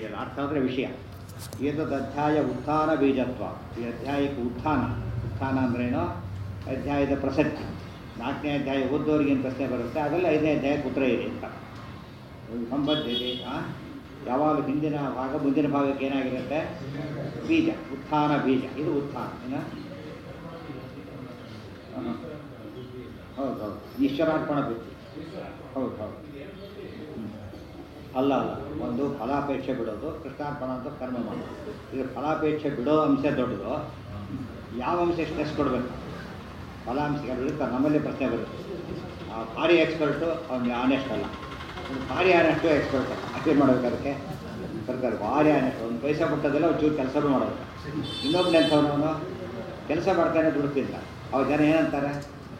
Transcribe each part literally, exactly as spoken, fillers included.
ಇದು ಅರ್ಥ ಅಂದರೆ ವಿಷಯ. ಏತದ್ ಅಧ್ಯಾಯ ಉತ್ಥಾನ ಬೀಜತ್ವ. ಈ ಅಧ್ಯಾಯಕ್ಕೆ ಉತ್ಥಾನ ಉತ್ಥಾನ ಅಂದ್ರೇನು? ಅಧ್ಯಾಯದ ಪ್ರಸಕ್ತಿ. ನಾಲ್ಕನೇ ಅಧ್ಯಾಯ ಓದೋರಿಗೇನು ಪ್ರಶ್ನೆ ಬರುತ್ತೆ, ಅದರಲ್ಲಿ ಐದನೇ ಅಧ್ಯಾಯಕ್ಕೆ ಉತ್ತರ ಇದೆ ಅಂತ ಸಂಬದ್ಧತೆ. ಯಾವಾಗಲೂ ಹಿಂದಿನ ಭಾಗ ಮುಂದಿನ ಭಾಗಕ್ಕೆ ಏನಾಗಿರುತ್ತೆ? ಬೀಜ, ಉತ್ಥಾನ ಬೀಜ. ಇದು ಉತ್ಥಾನ. ಏನು? ಹೌದು ಹೌದು, ಈಶ್ವರಾರ್ಪಣ ಬುದ್ಧಿ. ಹೌದು ಹೌದು. ಅಲ್ಲ ಅಲ್ಲ, ಒಂದು ಫಲಾಪೇಕ್ಷೆ ಬಿಡೋದು, ಕೃಷ್ಣಾರ್ಪಣ ಅಂತ ಕರ್ಮ ಮಾಡೋದು. ಇದು ಫಲಾಪೇಕ್ಷೆ ಬಿಡೋ ಅಂಶ ದೊಡ್ಡದು. ಯಾವ ಅಂಶ ಸ್ಟ್ರೆಸ್ ಕೊಡಬೇಕು? ಫಲಾಂಶಗಳು ಬಿಡುತ್ತಾರೆ. ನಮ್ಮಲ್ಲಿ ಪ್ರಶ್ನೆ ಬರುತ್ತೆ, ಭಾರಿ ಎಕ್ಸ್ಪರ್ಟು ಅವ್ನಿಗೆ ಆನೆಸ್ಟ್ ಅಲ್ಲ, ಭಾರಿ ಆನೆಸ್ಟು ಎಕ್ಸ್ಪರ್ಟ್ ಅಷ್ಟೇ ಮಾಡಬೇಕು. ಅದಕ್ಕೆ ಬರ್ತಾರೆ ಭಾರಿ ಆನೆಸ್ಟ್, ಒಂದು ಪೈಸೆ ಬಿಟ್ಟೋದಿಲ್ಲ, ಒಂಚೂರು ಕೆಲಸನೂ ಮಾಡೋದು. ಇನ್ನೊಬ್ಬನೇ ಅಂಥವನು ಕೆಲಸ ಮಾಡ್ತಾನೆ, ದುಡ್ತಿಲ್ಲ. ಅವ್ರು ಜನ ಏನಂತಾರೆ?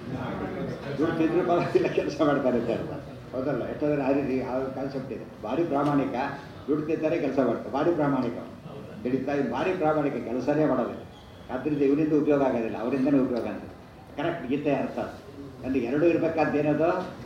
ದುಡ್ತಿದ್ರು ಪರವಾಗಿಲ್ಲ, ಕೆಲಸ ಮಾಡ್ತಾರೆ ಅಂತ ಹೇಳ್ತಾರೆ. ಹೌದಲ್ಲ? ಎಷ್ಟೋದ್ರೆ ಆ ರೀತಿ ಆ ಕಾನ್ಸೆಪ್ಟ್ ಇದೆ. ಭಾರಿ ಪ್ರಾಮಾಣಿಕ, ದುಡ್ತಿದ್ದಾರೆ, ಕೆಲಸ ಮಾಡ್ತಾರೆ, ಭಾರಿ ಪ್ರಾಮಾಣಿಕ. ಹಿಡಿತಾ ಇದು ಭಾರಿ ಪ್ರಾಮಾಣಿಕ, ಕೆಲಸನೇ ಮಾಡೋದಿಲ್ಲ. ಆದ್ದರಿಂದ ಇವರಿಂದ ಉಪಯೋಗ ಆಗೋದಿಲ್ಲ, ಅವರಿಂದನೇ ಉಪಯೋಗ ಅಂತ ಕರೆಕ್ಟ್ ಗೀತೆ ಅರ್ಥ. ಅಲ್ಲಿ ಎರಡೂ ಇರಬೇಕಾದ ಏನದು?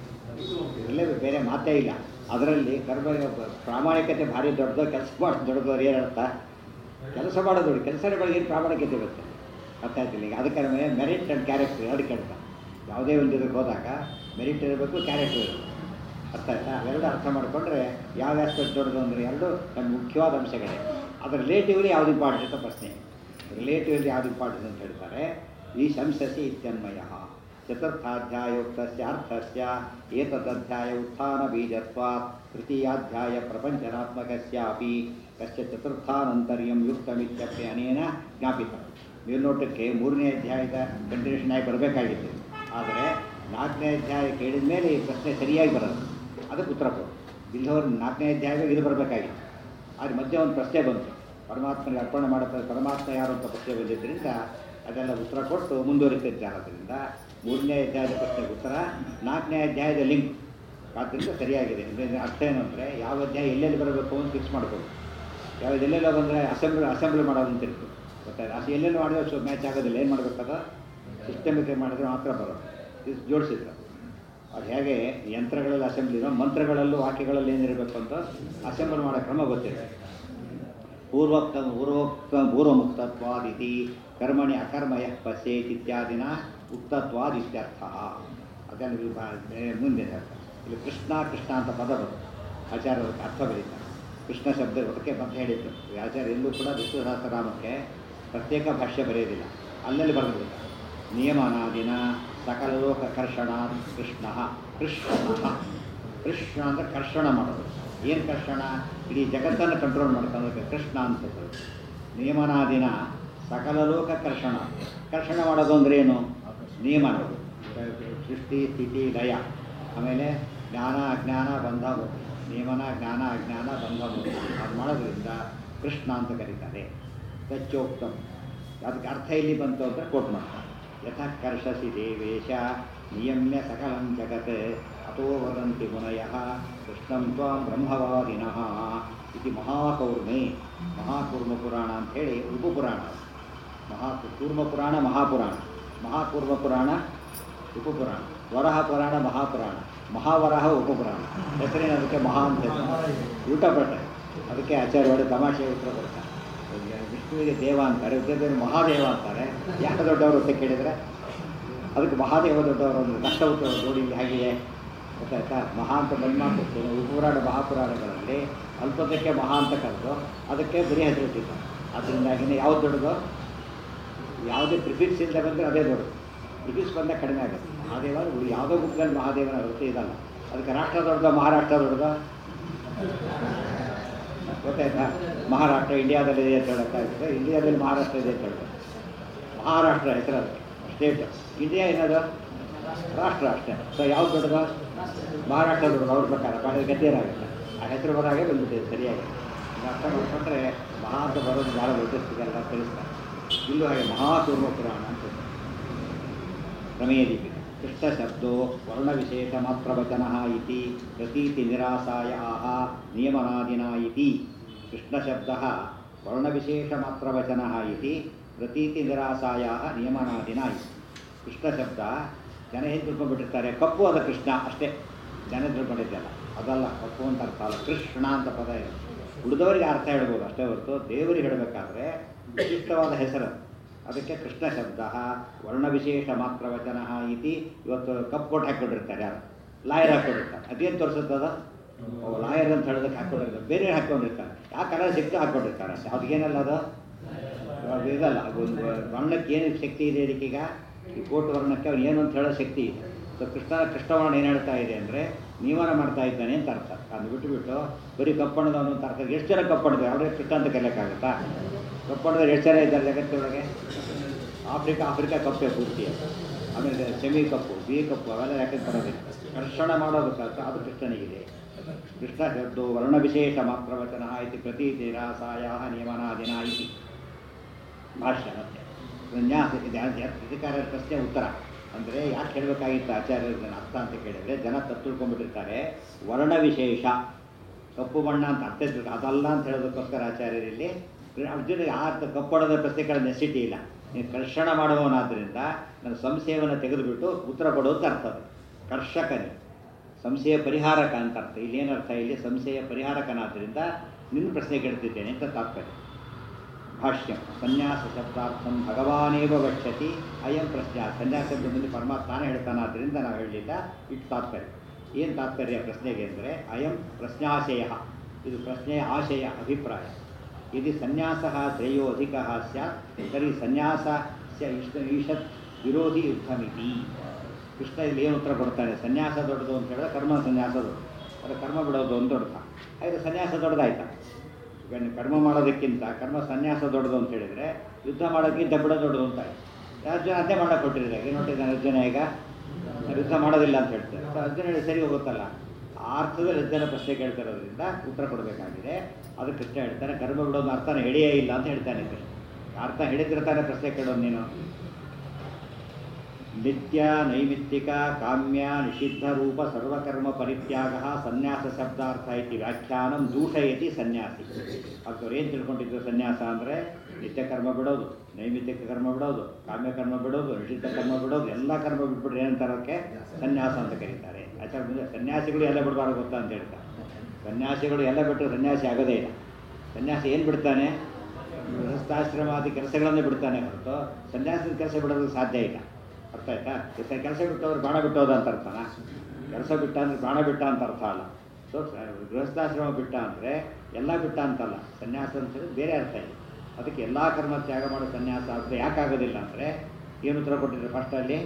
ಇರಲೇ ಬೇರೆ ಮಾತೇ ಇಲ್ಲ. ಅದರಲ್ಲಿ ಕರ್ಮ ಪ್ರಾಮಾಣಿಕತೆ ಭಾರಿ ದೊಡ್ಡದು, ಕೆಲಸ ಮಾಡೋದು ದೊಡ್ಡದು. ಅವ್ರು ಏನರ್ಥ? ಕೆಲಸ ಮಾಡೋದು ದೊಡ್ಡ, ಕೆಲಸನೇ ಬಗ್ಗೆ ಏನು ಪ್ರಾಮಾಣಿಕತೆ ಇರುತ್ತೆ? ಅರ್ಥ ಆಯ್ತಿಲ್ಲ. ಈಗ ಅದಕ್ಕೆ ಮೆರಿಟ್ ಆ್ಯಂಡ್ ಕ್ಯಾರೆಕ್ಟರ್ ಎರಡು ಕೆಡ್ತ. ಯಾವುದೇ ಒಂದು ಇದಕ್ಕೆ ಹೋದಾಗ ಮೆರಿಟ್ ಇರಬೇಕು, ಕ್ಯಾರೆಕ್ಟರ್ ಇರಬೇಕು. ಅರ್ಥ ಆಯ್ತಾ? ಅವೆರಡು ಅರ್ಥ ಮಾಡಿಕೊಂಡ್ರೆ ಯಾವ ಆಸ್ಪೆಕ್ಟ್ ದೊಡ್ಡದು ಅಂದರೆ ಎರಡು ನಮ್ಮ ಮುಖ್ಯವಾದ ಅಂಶಗಳೇ. ಅದರ ರಿಲೇಟಿವ್ಲಿ ಯಾವ್ದು ಇಂಪಾರ್ಟೆಂಟ್ ಅಂತ ಪ್ರಶ್ನೆ. ರಿಲೇಟಿವ್ಲಿ ಯಾವ್ದು ಇಂಪಾರ್ಟೆಂಟ್ ಅಂತ ಹೇಳ್ತಾರೆ. ಈ ಶಂಸಸಿ ಇತ್ಯನ್ಮಯ ಚತುರ್ಥಾಧ್ಯಾಯೋಕ್ತಸ್ಯ ಅರ್ಥಸ್ಯ ಏತದಧ್ಯಾಯ ಉತ್ಥಾನ ಬೀಜತ್ವಾತ್ ತೃತೀಯಾಧ್ಯಾಯ ಪ್ರಪಂಚನಾತ್ಮಕಸ್ಯಾಪಿ ಕಶ್ಚ ಚತುರ್ಥಾನಂತರ್ಯಂ ಯುಕ್ತಮಿತ್ಯಪಿ ಅನೇನ ಜ್ಞಾಪಿತ. ಮೇಲ್ನೋಟಕ್ಕೆ ಮೂರನೇ ಅಧ್ಯಾಯದ ಕಂಟಿನ್ಯೂಷನ್ ಆಗಿ ಬರಬೇಕಾಗಿತ್ತು. ಆದರೆ ನಾಲ್ಕನೇ ಅಧ್ಯಾಯ ಕೇಳಿದ ಮೇಲೆ ಈ ಪ್ರಶ್ನೆ ಸರಿಯಾಗಿ ಬರೋದು, ಅದಕ್ಕೆ ಉತ್ತರ ಕೊಡು. ಇಲ್ಲವರು ನಾಲ್ಕನೇ ಅಧ್ಯಾಯದಾಗ ಇದು ಬರಬೇಕಾಗಿತ್ತು. ಆದರೆ ಮಧ್ಯೆ ಒಂದು ಪ್ರಶ್ನೆ ಬಂತು, ಪರಮಾತ್ಮನಿಗೆ ಅರ್ಪಣೆ ಮಾಡುತ್ತಾರೆ, ಪರಮಾತ್ಮ ಯಾರು ಅಂತ ಪ್ರಶ್ನೆ ಬಂದಿದ್ದರಿಂದ ಅದೆಲ್ಲ ಉತ್ತರ ಕೊಟ್ಟು ಮುಂದುವರಿತಿದ್ದಾರೆ. ಆದ್ದರಿಂದ ಮೂರನೇ ಅಧ್ಯಾಯದ ಪ್ರಶ್ನೆಗೆ ಉತ್ತರ, ನಾಲ್ಕನೇ ಅಧ್ಯಾಯದ ಲಿಂಕ್. ಆದ್ದರಿಂದ ಸರಿಯಾಗಿದೆ. ಇದರಿಂದ ಅರ್ಥ ಏನು ಅಂದರೆ, ಯಾವ ಅಧ್ಯಾಯ ಎಲ್ಲೆಲ್ಲಿ ಬರಬೇಕು ಅಂತ ಫಿಕ್ಸ್ ಮಾಡ್ಬೋದು. ಯಾವ್ದು ಎಲ್ಲೆಲ್ಲ ಬಂದರೆ ಅಸೆಂಬ್ಲಿ ಅಸೆಂಬ್ಲಿ ಮಾಡೋದು ಅಂತ ಇರ್ತದೆ, ಗೊತ್ತಾಯ್ತು? ಅದು ಎಲ್ಲೆಲ್ಲಿ ಮಾಡಿದ್ರೆ ಸೊ ಮ್ಯಾಚ್ ಆಗೋದಿಲ್ಲ. ಏನು ಮಾಡಬೇಕದ? ಸಿಸ್ಟಮಿಕ್ ಮಾಡಿದ್ರೆ ಮಾತ್ರ ಬರೋದು. ಇದು ಜೋಡಿಸಿದ್ರು. ಅದು ಹೇಗೆ ಯಂತ್ರಗಳಲ್ಲಿ ಅಸೆಂಬ್ಲಿನೋ ಮಂತ್ರಗಳಲ್ಲೂ ವಾಕ್ಯಗಳಲ್ಲಿ ಏನಿರಬೇಕು ಅಂತ ಅಸೆಂಬಲ್ ಮಾಡೋ ಕ್ರಮ ಗೊತ್ತಿದೆ. ಪೂರ್ವೋಕ್ತ ಪೂರ್ವೋಕ್ತ ಪೂರ್ವಮುಕ್ತತ್ವಾದಿತಿ ಕರ್ಮಣಿ ಅಕರ್ಮಯ ಪಶ್ಯೇತ್ ಇತ್ಯಾದಿನ ಉಕ್ತತ್ವಾದಿತ್ಯರ್ಥ. ಅದನ್ನು ಮುಂದೆ ಇಲ್ಲಿ ಕೃಷ್ಣ ಕೃಷ್ಣ ಅಂತ ಪದ ಬರುತ್ತೆ. ಆಚಾರ್ಯರು ಅರ್ಥ ಬರೀತಾರೆ. ಕೃಷ್ಣ ಶಬ್ದ ಅದಕ್ಕೆ ಮತ್ತೆ ಹೇಳಿದ್ರು ಆಚಾರ್ಯ ಎಲ್ಲೂ ಕೂಡ ವಿಷ್ಣು ಸಹಸ್ರನಾಮಕ್ಕೆ ಪ್ರತ್ಯೇಕ ಭಾಷ್ಯ ಬರೆಯೋದಿಲ್ಲ, ಅಲ್ಲಲ್ಲಿ ಬರೆದಿರ್ತಾರೆ. ನಿಯಮನಾದಿನ ಸಕಲ ಲೋಕ ಕರ್ಷಣ ಕೃಷ್ಣ ಕೃಷ್ಣ ಕೃಷ್ಣ ಅಂದರೆ ಕರ್ಷಣ ಮಾಡೋದು. ಏನು ಕರ್ಷಣ? ಇಡೀ ಜಗತ್ತನ್ನು ಕಂಟ್ರೋಲ್ ಮಾಡ್ಕೊಳ್ಳೋದಕ್ಕೆ ಕೃಷ್ಣ ಅಂತದ್ದು. ನಿಯಮನಾದಿನ ಸಕಲ ಲೋಕ ಕರ್ಷಣ. ಕರ್ಷಣ ಮಾಡೋದು ಅಂದರೆ ಏನು? ನಿಯಮನ, ಸೃಷ್ಟಿ ಸ್ಥಿತಿ ಲಯ, ಆಮೇಲೆ ಜ್ಞಾನ ಅಜ್ಞಾನ ಬಂಧ ಮುಕ್ತಿ. ನಿಯಮನ ಜ್ಞಾನ ಅಜ್ಞಾನ ಬಂಧ ಮುಕ್ತಿ ಅದು ಮಾಡೋದ್ರಿಂದ ಕೃಷ್ಣ ಅಂತ ಕರೀತಾರೆ. ತಚ್ಚೋಕ್ತಂ ಅದಕ್ಕೆ ಅರ್ಥ ಇಲ್ಲಿ ಬಂತು ಅಂತ ಕೋಟ್ ಮಾಡ್ತಾರೆ. ಯಥಾ ಕರ್ಷಸಿ ದೇವೇಶ ನಿಯಮ್ಯ ಸಕಲಂ ಜಗತ್ ಅಥೋ ವದಂತಿ ಮುನಯಃ ಕೃಷ್ಣಂ ತ್ವಾಂ ಬ್ರಹ್ಮವಾದಿನಃ ಇದು ಮಹಾಕೌರ್ಮೆ. ಮಹಾಕೂರ್ಮ ಪುರಾಣ ಅಂಥೇಳಿ ಉಪಪುರಾಣ. ಮಹಾ ಕೂರ್ಮ ಪುರಾಣ ಮಹಾಪುರಾಣ, ಮಹಾಕೂರ್ಮ ಪುರಾಣ ಉಪಪುರಾಣ, ವರಹ ಪುರಾಣ ಮಹಾಪುರಾಣ, ಮಹಾವರಹ ಉಪಪುರಾಣ. ಹೆಸರೇನು ಅದಕ್ಕೆ? ಮಹಾ ಅಂತ ಊಟ ಪಟ್ಟೆ. ಅದಕ್ಕೆ ಆಚಾರ್ಯ ಒಳ್ಳೆ ತಮಾಷೆ ಉತ್ತರ ಕೊಡ್ತಾರೆ. ವಿಷ್ಣುವಿಗೆ ದೇವ ಅಂತಾರೆ, ಉದ್ಯೋಗದಲ್ಲಿ ಮಹಾದೇವ ಅಂತಾರೆ. ಯಾಕೆ ದೊಡ್ಡವರು ಅಂತ ಕೇಳಿದರೆ ಅದಕ್ಕೆ ಮಹಾದೇವ ದೊಡ್ಡವರು ಒಂದು ಕಷ್ಟ ಉತ್ತರ ನೋಡಿ ಹೇಗಿದೆ ಗೊತ್ತಾಯ್ತಾ? ಮಹಾ ಅಂತ ಬಂದ್ಮಾಡ್ತು ಉಪಪುರಾಣ ಮಹಾಪುರಾಣಗಳಲ್ಲಿ ಅಲ್ಪದಕ್ಕೆ ಮಹಾ ಅಂತ ಕರೆದು ಅದಕ್ಕೆ ಬರೀ ಹೆಸರಿಟ್ಟಿದ್ದಾರೆ. ಅದರಿಂದಾಗಿನೇ ಯಾವ್ದು ದೊಡ್ಡದು? ಯಾವುದೇ ಪ್ರಿಫಿಕ್ಸ್ ಇಲ್ಲದೆ ಬಂದರೆ ಅದೇ ದೊಡ್ಡದು. ಪ್ರಿಫಿಕ್ಸ್ ಬಂದಾಗ ಕಡಿಮೆ ಆಗುತ್ತೆ. ಮಹಾದೇವ ಯಾವುದೋ ಬುಕ್ನಲ್ಲಿ ಮಹಾದೇವನ ವೃತ್ತಿ ಇದಲ್ಲ. ಅದಕ್ಕೆ ರಾಷ್ಟ್ರ ದೊಡ್ಡದ ಮಹಾರಾಷ್ಟ್ರ ದೊಡ್ಡದ ಗೊತ್ತಾಯ್ತಾ? ಮಹಾರಾಷ್ಟ್ರ ಇಂಡಿಯಾದಲ್ಲಿ ಇದೆ ಅಂತ ಹೇಳೋಕ್ಕಾಗ್ತದೆ, ಇಂಡಿಯಾದಲ್ಲಿ ಮಹಾರಾಷ್ಟ್ರ ಇದೆ ಅಂತ ಹೇಳ್ತಾರೆ. ಮಹಾರಾಷ್ಟ್ರ ಹೆಸರು ಅದಕ್ಕೆ ಸ್ಟೇಟ್, ಇಂಡಿಯಾ ಏನದು ರಾಷ್ಟ್ರ ಅಷ್ಟೇ. ಸೊ ಯಾವ್ದು ದೊಡ್ಡದು? ಮಹಾರಾಷ್ಟ್ರ ದೊಡ್ಡದು ಅವ್ರ ಪ್ರಕಾರ. ಮಾಡಿದ್ರೆ ಗದ್ದೆಯರಾಗುತ್ತೆ. ಆ ಹೆಸರು ಬರಾಗೆ ಬಂದ್ಬಿಟ್ಟಿದೆ ಸರಿಯಾಗಿ. ಅರ್ಥ ಮಾಡ್ಕೊಂಡ್ರೆ ಮಹಾ ಅಂತ ಬರೋದು ಭಾಳ ದೊಡ್ಡಸ್ತಿಗೆಲ್ಲ ತಿಳಿಸ್ತಾರೆ. ಇಲ್ಲೂ ಹಾಗೆ ಮಹಾಕೂರ್ಮ ಪುರಾಣ ಅಂತ ಪ್ರಮೇಯ ದೀಪಿಕೆ. ಕೃಷ್ಣ ಶಬ್ದೋ ವರ್ಣವಿಶೇಷ ಮಾತ್ರವಚನ ಇತಿ ಪ್ರತೀತಿ ನಿರಾಸಾಯ ಆಹ ನಿಯಮನಾದಿನ ಇತಿ. ಕೃಷ್ಣ ಶಬ್ದ ವರ್ಣವಿಶೇಷ ಮಾತ್ರವಚನ ಇತಿ ಪ್ರತೀತಿ ನಿರಾಸಾಯ ನಿಯಮನಾದಿನ ಇತಿ. ಕೃಷ್ಣ ಶಬ್ದ ಜನ ಏನು ತಿಳ್ಕೊಂಡ್ಬಿಟ್ಟಿರ್ತಾರೆ, ಕಪ್ಪು ಅದ ಕೃಷ್ಣ ಅಷ್ಟೇ ಜನ ತಿಳ್ಕೊಂಡಿದ್ದಲ್ಲ. ಅದಲ್ಲ, ಕಪ್ಪು ಅಂತ ಅರ್ಥ ಅಲ್ಲ, ಕೃಷ್ಣ ಅಂತ ಪದ ಇದೆ. ಉಳಿದವರಿಗೆ ಅರ್ಥ ಹೇಳ್ಬೋದು ಅಷ್ಟೇ ಹೊರತು ದೇವರಿಗೆ ಹೇಳಬೇಕಾದ್ರೆ ವಿಶಿಷ್ಟವಾದ ಹೆಸರು. ಅದಕ್ಕೆ ಕೃಷ್ಣ ಶಬ್ದ ವರ್ಣ ವಿಶೇಷ ಮಾತ್ರ ವಚನ ಇತಿ. ಇವತ್ತು ಕಪ್ ಕೋಟ್ ಹಾಕ್ಕೊಂಡಿರ್ತಾರೆ, ಯಾರು ಲಾಯರ್ ಹಾಕ್ಕೊಂಡಿರ್ತಾರೆ. ಅದೇನು ತೋರಿಸುತ್ತದ? ಲಾಯರ್ ಅಂತ ಹೇಳೋದಕ್ಕೆ ಹಾಕ್ಕೊಂಡಿರ್ತಾರೆ, ಬೇರೆ ಹಾಕ್ಕೊಂಡಿರ್ತಾರೆ. ಯಾವ ಕಲರ್ ಸಿಕ್ತು ಹಾಕ್ಕೊಂಡಿರ್ತಾರೆ ಅಷ್ಟೇ. ಅದಕ್ಕೇನಲ್ಲ ಅದು ಅದು ಇದಲ್ಲ. ಒಂದು ವರ್ಣಕ್ಕೆ ಏನು ಶಕ್ತಿ ಇದೆ ಇದಕ್ಕೀಗ? ಈ ಕೋಟ್ ವರ್ಣಕ್ಕೆ ಅವ್ನು ಏನು ಅಂತ ಹೇಳೋ ಶಕ್ತಿ ಇದೆ. ಸೊ ಕೃಷ್ಣ ಕೃಷ್ಣವರ್ಣ ಏನು ಹೇಳ್ತಾ ಇದೆ ಅಂದರೆ ನಿವಾರ ಮಾಡ್ತಾ ಇದ್ದಾನೆ ಅಂತ ಅರ್ಥ. ಅದು ಬಿಟ್ಟುಬಿಟ್ಟು ಬರೀ ಕಪ್ಪಣ್ಣದವನು ಅಂತ ಅರ್ಥ. ಎಷ್ಟು ಜನ ಕಪ್ಪಣ್ಣದ ಅವ್ರಿಗೆ ಕೃಷ್ಣ ಅಂತ ಕರೆಯೋಕ್ಕಾಗುತ್ತಾ? ಕಪ್ಪಣ್ಣದಲ್ಲಿ ಎಷ್ಟು ಜನ ಇದ್ದಾರೆ ಜಗತ್ತೊಳಗೆ? ಆಫ್ರಿಕಾ ಆಫ್ರಿಕಾ ಕಪ್ಪೆ ಪೂರ್ತಿ. ಆಮೇಲೆ ಸೆಮಿ ಕಪ್ಪು, ಬಿ ಕಪ್ಪು ಅವೆಲ್ಲ ಯಾಕೆ ಬರೋದಿಲ್ಲ. ಕರ್ಷಣ ಮಾಡೋದಕ್ಕಾಗ ಅದು ಕೃಷ್ಣನಿಗಿದೆ. ಕೃಷ್ಣ ಶಬ್ದೋ ವರ್ಣ ವಿಶೇಷ ಮಾತ್ರ ವಚನ ಇತಿ ಪ್ರತೀತಿ ರಾಸಾಯ ನಿಯಮನಾದಿನ ಇತಿ. ಭಾಷ್ಯ ಮತ್ತೆ ನ್ಯಾಸ ಅಧಿಕಾರ ಪ್ರಶ್ನೆ ಉತ್ತರ ಅಂದರೆ ಯಾಕೆ ಹೇಳಬೇಕಾಗಿತ್ತು ಆಚಾರ್ಯರ ಅರ್ಥ ಅಂತ ಕೇಳಿದರೆ, ಜನ ತಪ್ಪು ತಿಳ್ಕೊಂಡ್ಬಿಟ್ಟಿರ್ತಾರೆ. ವರ್ಣ ವಿಶೇಷ ಕಪ್ಪು ಬಣ್ಣ ಅಂತ ಅರ್ಥ ಇರ್ಬೇಕು, ಅದಲ್ಲ ಅಂತ ಹೇಳೋದಕ್ಕೋಸ್ಕರ ಆಚಾರ್ಯರಲ್ಲಿ ಅರ್ಜುನಿಗೆ ಆ ಅರ್ಥ ಕಪ್ಪಡೋದ ಪ್ರಶ್ನೆಗಳ ನೆಸಿಟಿ ಇಲ್ಲ. ನೀವು ಕರ್ಷಣ ಮಾಡುವವನಾದ್ದರಿಂದ ನನ್ನ ಸಂಶಯವನ್ನು ತೆಗೆದುಬಿಟ್ಟು ಉತ್ತರ ಕೊಡೋದು ಅರ್ಥ. ಅದು ಕರ್ಷಕನೇ ಸಂಶಯ ಪರಿಹಾರಕ ಅಂತ ಅರ್ಥ. ಇಲ್ಲೇನರ್ಥ? ಇಲ್ಲಿ ಸಂಶಯ ಪರಿಹಾರಕನಾದ್ದರಿಂದ ನಿನ್ನ ಪ್ರಶ್ನೆ ಕೇಳ್ತಿದ್ದೇನೆ ಅಂತ ತಾತ್ಪರ್ಯ. ಭಾಷ್ಯ ಸನ್ಯಾಸ ಶಬ್ದಾರ್ಥಂ ಭಗವಾನೇವ ವಕ್ಷತಿ ಅಯಂ ಪ್ರಶ್ನೆ. ಸನ್ಯಾಸ ಶಬ್ದದಲ್ಲಿ ಪರಮಾತ್ಮನೇ ಹೇಳ್ತಾನಾದ್ದರಿಂದ ನಾವು ಹೇಳಲಿಲ್ಲ, ಇಟ್ಟು ತಾತ್ಪರ್ಯ. ಏನು ತಾತ್ಪರ್ಯ ಪ್ರಶ್ನೆಗೆ ಅಂದರೆ ಅಯಂ ಪ್ರಶ್ನಾಶಯ, ಇದು ಪ್ರಶ್ನೆಯ ಆಶಯ ಅಭಿಪ್ರಾಯ. यदि ಸನ್ಯಾಸಃ ಶ್ರೇಯೋ ಅಧಿಕಃ ಸ್ಯಾತ್ ತರ್हि ಸನ್ಯಾಸಸ್ಯ ಇಷ್ಟ ಈಶತ್ ವಿರೋಧಿ ಯುದ್ಧಮಿತಿ. ಕೃಷ್ಣ ಇಲ್ಲಿ ಏನು ಉತ್ತರ ಕೊಡ್ತಾನೆ? ಸನ್ಯಾಸ ದೊಡ್ಡದು ಅಂತ ಹೇಳಿದ್ರೆ ಕರ್ಮ ಸನ್ಯಾಸ ದೊಡ್ಡದು, ಅದು ಕರ್ಮ ಬಿಡೋದು ಅಂತ ದೊಡ್ಡದ. ಹಾಗೆ ಸನ್ಯಾಸ ದೊಡ್ಡದಾಯ್ತಾ? ಈಗ ಕರ್ಮ ಮಾಡೋದಕ್ಕಿಂತ ಕರ್ಮ ಸನ್ಯಾಸ ದೊಡ್ಡದು ಅಂತ ಹೇಳಿದರೆ ಯುದ್ಧ ಮಾಡೋದಕ್ಕಿಂತ ಬಿಡೋದು ದೊಡ್ಡದು ಅಂತ ಆಯ್ತು. ಅರ್ಜುನ ಅದೇ ಮಾಡಕ್ಕೆ ಕೊಟ್ಟಿದ್ದಾರೆ. ಏನು ನೋಡಿದ್ದಾನೆ ಅರ್ಜುನ? ಈಗ ಯುದ್ಧ ಮಾಡೋದಿಲ್ಲ ಅಂತ ಹೇಳ್ತಾರೆ. ಅರ್ಜುನ ಹೇಳಿ ಸರಿ ಹೋಗುತ್ತಲ್ಲ, ಆ ಅರ್ಥದಲ್ಲಿ ಅರ್ಜುನ ಪ್ರಶ್ನೆ ಕೇಳ್ತಿರೋದ್ರಿಂದ ಉತ್ತರ ಕೊಡಬೇಕಾಗಿದೆ. ಅದು ಕೃಷ್ಣ ಹೇಳ್ತಾನೆ ಕರ್ಮ ಬಿಡೋದು ಅರ್ಥನ ಹಿಡಿಯೇ ಇಲ್ಲ ಅಂತ ಹೇಳ್ತಾನೆ. ಕೃಷ್ಣ ಅರ್ಥ ಹಿಡಿದಿರ್ತಾನೆ ಪ್ರಶ್ನೆ ಕೇಳೋದು ನೀನು. ನಿತ್ಯ ನೈಮಿತ್ತಿಕ ಕಾಮ್ಯ ನಿಷಿದ್ಧ ರೂಪ ಸರ್ವಕರ್ಮ ಪರಿತ್ಯಾಗ ಸನ್ಯಾಸ ಶಬ್ದಾರ್ಥ ಇತಿ ವ್ಯಾಖ್ಯಾನಂ ದೂಷಯತಿ ಸನ್ಯಾಸಿ. ಅವ್ರು ಏನು ತಿಳ್ಕೊಂಡಿದ್ರು? ಸನ್ಯಾಸ ಅಂದರೆ ನಿತ್ಯ ಕರ್ಮ ಬಿಡೋದು, ನೈಮಿತ್ತಿಕ ಕರ್ಮ ಬಿಡೋದು, ಕಾಮ್ಯ ಕರ್ಮ ಬಿಡೋದು, ನಿಷಿದ್ಧ ಕರ್ಮ ಬಿಡೋದು, ಎಲ್ಲ ಕರ್ಮ ಬಿಟ್ಬಿಟ್ರೆ ಏನಂತಾರಕ್ಕೆ ಸನ್ಯಾಸ ಅಂತ ಕರೀತಾರೆ. ಆಚಾರ ಮುಂದೆ ಸನ್ಯಾಸಿಗಳು ಎಲ್ಲ ಬಿಡಬಾರ್ದು ಗೊತ್ತಾ ಅಂತ ಹೇಳ್ತಾರೆ. ಸನ್ಯಾಸಿಗಳು ಎಲ್ಲ ಬಿಟ್ಟರೆ ಸನ್ಯಾಸಿ ಆಗೋದೇ ಇಲ್ಲ. ಸನ್ಯಾಸಿ ಏನು ಬಿಡ್ತಾನೆ? ಗೃಹಸ್ಥಾಶ್ರಮಾದಿ ಕೆಲಸಗಳನ್ನೇ ಬಿಡ್ತಾನೆ ಹೊರತು ಸನ್ಯಾಸದ ಕೆಲಸ ಬಿಡೋದಕ್ಕೆ ಸಾಧ್ಯ ಇಲ್ಲ. ಅರ್ಥ ಆಯ್ತಾ? ಕೆಲಸ ಬಿಟ್ಟವ್ರು ಬಾಣ ಬಿಟ್ಟೋದ ಅಂತ ಅರ್ಥನ? ಕೆಲಸ ಬಿಟ್ಟ ಅಂದರೆ ಬಾಣ ಬಿಟ್ಟ ಅಂತ ಅರ್ಥ ಅಲ್ಲ. ಸೊ ಗೃಹಸ್ಥಾಶ್ರಮ ಬಿಟ್ಟ ಅಂದರೆ ಎಲ್ಲ ಬಿಟ್ಟ ಅಂತಲ್ಲ. ಸನ್ಯಾಸ ಅಂತ ಬೇರೆ ಅರ್ಥ ಇದೆ. ಅದಕ್ಕೆ ಎಲ್ಲ ಕರ್ಮ ತ್ಯಾಗ ಮಾಡೋ ಸನ್ಯಾಸ ಆದರೆ ಯಾಕಾಗೋದಿಲ್ಲ ಅಂದರೆ ಏನು ಉತ್ತರ ಕೊಟ್ಟಿದ್ರೆ ಫಸ್ಟಲ್ಲಿ?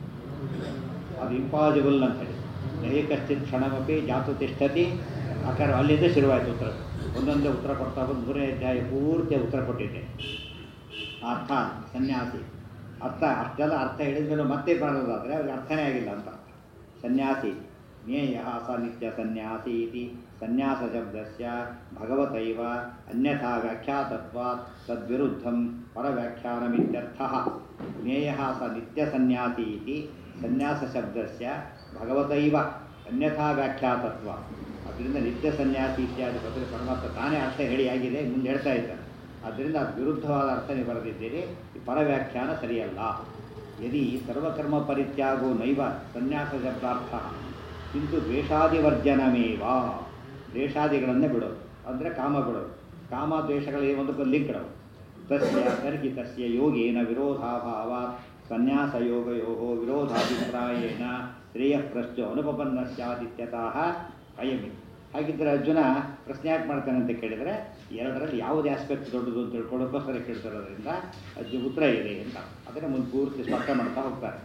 ಅದು ಇಂಪಾಸಿಬಲ್ ಅಂತ ಹೇಳಿ. ನೈಕಶ್ಚಿತ್ ಕ್ಷಣಮಪಿ ಜಾತು ತಿಷ್ಠತಿ ಆಕಾರ ಅಲ್ಲಿಂದ ಶುರುವಾಯಿತು ಉತ್ತರ. ಒಂದೊಂದೇ ಉತ್ತರ ಕೊಡ್ತಾ ಬಂದು ಮೂರನೇ ಅಧ್ಯಾಯ ಪೂರ್ತಿ ಉತ್ತರ ಕೊಟ್ಟಿದ್ದೆ. ಅರ್ಥ ಸನ್ಯಾಸಿ ಅರ್ಥ ಅಷ್ಟೆಲ್ಲ ಅರ್ಥ ಹೇಳಿದ್ಮೇಲೆ ಮತ್ತೆ ಬರೋದಾದರೆ ಅವ್ರಿಗೆ ಅರ್ಥನೇ ಆಗಿಲ್ಲ ಅಂತ. ಸನ್ಯಾಸಿ ಜ್ಞೇಯ ಸ ನಿತ್ಯ ಸನ್ಯಾಸಿ ಇತಿ ಸನ್ಯಾಸ ಶಬ್ದಸ್ಯ ಭಗವತೈವ ಅನ್ಯಥಾ ವ್ಯಾಖ್ಯಾತತ್ವಾತ್ ತದ್ವಿರುದ್ಧಂ ಪರವ್ಯಾಖ್ಯಾನಮಿತ್ಯರ್ಥಃ. ಜ್ಞೇಯ ಸ ನಿತ್ಯ ಸನ್ಯಾಸಿ ಇತಿ ಸನ್ಯಾಸ ಶಬ್ದಸ್ಯ ಭಗವತೈವ ಅನ್ಯಥಾ ವ್ಯಾಖ್ಯಾತತ್ವ. ಅದರಿಂದ ನಿತ್ಯ ಸನ್ಯಾಸಿ ಇತ್ಯಾದಿ ಬದಲು ಪರಮಾತ್ಮ ತಾನೇ ಅರ್ಥ ಹೇಳಿ ಆಗಿದೆ, ಮುಂದೆ ಹೇಳ್ತಾ ಇದ್ದಾರೆ. ಆದ್ದರಿಂದ ಅದು ವಿರುದ್ಧವಾದ ಅರ್ಥ ನೀವು ಬರೆದಿದ್ದೀರಿ. ಈ ಪರವ್ಯಾಖ್ಯಾನ ಸರಿಯಲ್ಲ. ಯದಿ ಸರ್ವಕರ್ಮ ಪರಿತ್ಯಾಗೋ ನೈವ ಸನ್ಯಾಸ ಶಬ್ದಾರ್ಥ ಕಿಂತು ದ್ವೇಷಾದಿವರ್ಜನಮೇವ. ದ್ವೇಷಾದಿಗಳನ್ನೇ ಬಿಡೋದು ಅಂದರೆ ಕಾಮ ಬಿಡೋದು. ಕಾಮ ದ್ವೇಷಗಳಿಗೆ ಒಂದು ಲಿಂಕ್ ಇಡೋದು. ತಸ್ಯ ತರ್ಹಿ ತಸ್ಯ ಯೋಗೇನ ವಿರೋಧಾಭಾವ ಸನ್ಯಾಸ ಯೋಗಯೋ ವಿರೋಧಾಭಿಪ್ರಾಯೇಣ ಶ್ರೇಯಃಪ್ರಶ್ಚೋ ಅನುಪಪನ್ನ ಸ್ಯಾದಿತ್ಯತಃ ಅಯಮಿ. ಹಾಗಿದ್ದರೆ ಅರ್ಜುನ ಪ್ರಶ್ನೆ ಯಾಕೆ ಮಾಡ್ತಾನೆ ಅಂತ ಕೇಳಿದರೆ ಎರಡರಲ್ಲಿ ಯಾವುದೇ ಆಸ್ಪೆಕ್ಟ್ ದೊಡ್ಡದು ಅಂತ ತಿಳ್ಕೊಳ್ಳೋಕ್ಕೋಸ್ಕರ ಕೇಳ್ತಿರೋದ್ರಿಂದ ಅರ್ಜುನ ಉತ್ತರ ಇದೆ ಅಂತ ಅದನ್ನು ಮುಂದೆ ಪೂರ್ತಿ ಸ್ಪಷ್ಟ ಮಾಡ್ತಾ ಹೋಗ್ತಾರೆ.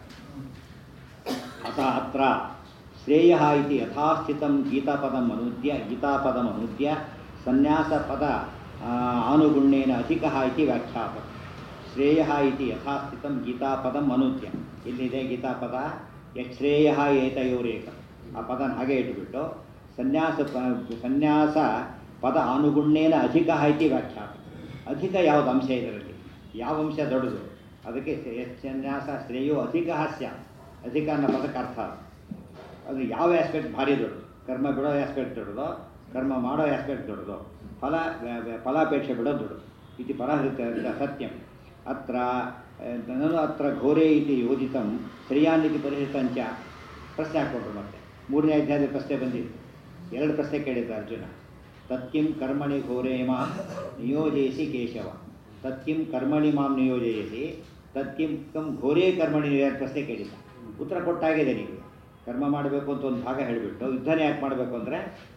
ಅಥ ಅತ್ರ ಶ್ರೇಯ ಇತಿ ಯಥಾಸ್ಥಿತಂ ಗೀತಾಪದಂ ಅನೂದ್ಯ ಗೀತಾಪದಂ ಅನೂದ್ಯ ಸನ್ಯಾಸ ಪದ ಆನುಗುಣ್ಯೇನ ಅಧಿಕ ಇತಿ ವ್ಯಾಖ್ಯಾತ. ಶ್ರೇಯ ಇತಿ ಯಥಾಸ್ಥಿತಂ ಗೀತಾಪದಂ ಅನೂದ್ಯ. ಇಲ್ಲಿದೆ ಗೀತಾಪದ ಯಶ್ರೇಯ ಏತಯೋರೇಕ. ಆ ಪದನ ಹಾಗೆ ಇಟ್ಬಿಟ್ಟು ಸನ್ಯಾಸ ಸನ್ಯಾಸ ಪದ ಆನುಗುಣ್ಯೇನ ಅಧಿಕ ಇತಿ ವ್ಯಾಖ್ಯಾತ. ಅಧಿಕ ಯಾವುದು ಅಂಶ ಇದರಲ್ಲಿ? ಯಾವ ಅಂಶ ದೊಡ್ಡದು? ಅದಕ್ಕೆ ಸನ್ಯಾಸ ಶ್ರೇಯೋ ಅಧಿಕ ಸ್ಯ. ಅಧಿಕ ಅನ್ನೋ ಪದಕ್ಕೆ ಅರ್ಥ ಅದು ಯಾವ ಆಸ್ಪೆಕ್ಟ್ ಭಾರಿ ದೊಡ್ಡದು? ಕರ್ಮ ಬಿಡೋ ಆಸ್ಪೆಕ್ಟ್ ದೊಡ್ಡದು, ಕರ್ಮ ಮಾಡೋ ಆಸ್ಪೆಕ್ಟ್ ದೊಡ್ಡದು, ಫಲ ಫಲಾಪೇಕ್ಷೆ ಬಿಡೋದು ದೊಡ್ಡದು. ಇತಿ ಪರಹೃತ ಸತ್ಯಂ. ಅತ್ರ ನಾನು ಅತ್ರ ಘೋರೇ ಇತಿ ಯೋಜಿತಂ ಶ್ರೇಯಾನ್ನಿತಿ ಪರಿಹೃತಂಚ. ಪ್ರಶ್ನೆ ಹಾಕ್ಕೊಂಡ್ರು ಮತ್ತೆ ಮೂರನೇ ಅಧ್ಯಾಯದ ಪ್ರಶ್ನೆ ಬಂದಿದೆ. ಎರಡು ಪ್ರಶ್ನೆ ಕೇಳಿದ್ದ ಅರ್ಜುನ. ತತ್ಕಿಂ ಕರ್ಮಣಿ ಘೋರೇ ಮಾಂ ನಿಯೋಜಯಿಸಿ ಕೇಶವ. ತತ್ಕಿಂ ಕರ್ಮಣಿ ಮಾಂ ನಿಯೋಜಯಿಸಿ ತತ್ಕಿಂ ಕಂ ಘೋರೇ ಕರ್ಮಣಿ ನಿಯೋಜ ಪ್ರಶ್ನೆ ಕೇಳಿಲ್ಲ. ಉತ್ತರ ಕೊಟ್ಟಾಗಿದೆ. ನೀವು ಕರ್ಮ ಮಾಡಬೇಕು ಅಂತ ಒಂದು ಭಾಗ ಹೇಳಿಬಿಟ್ಟು ಯುದ್ಧನೇ ಯಾಕೆ ಮಾಡಬೇಕು ಅಂದರೆ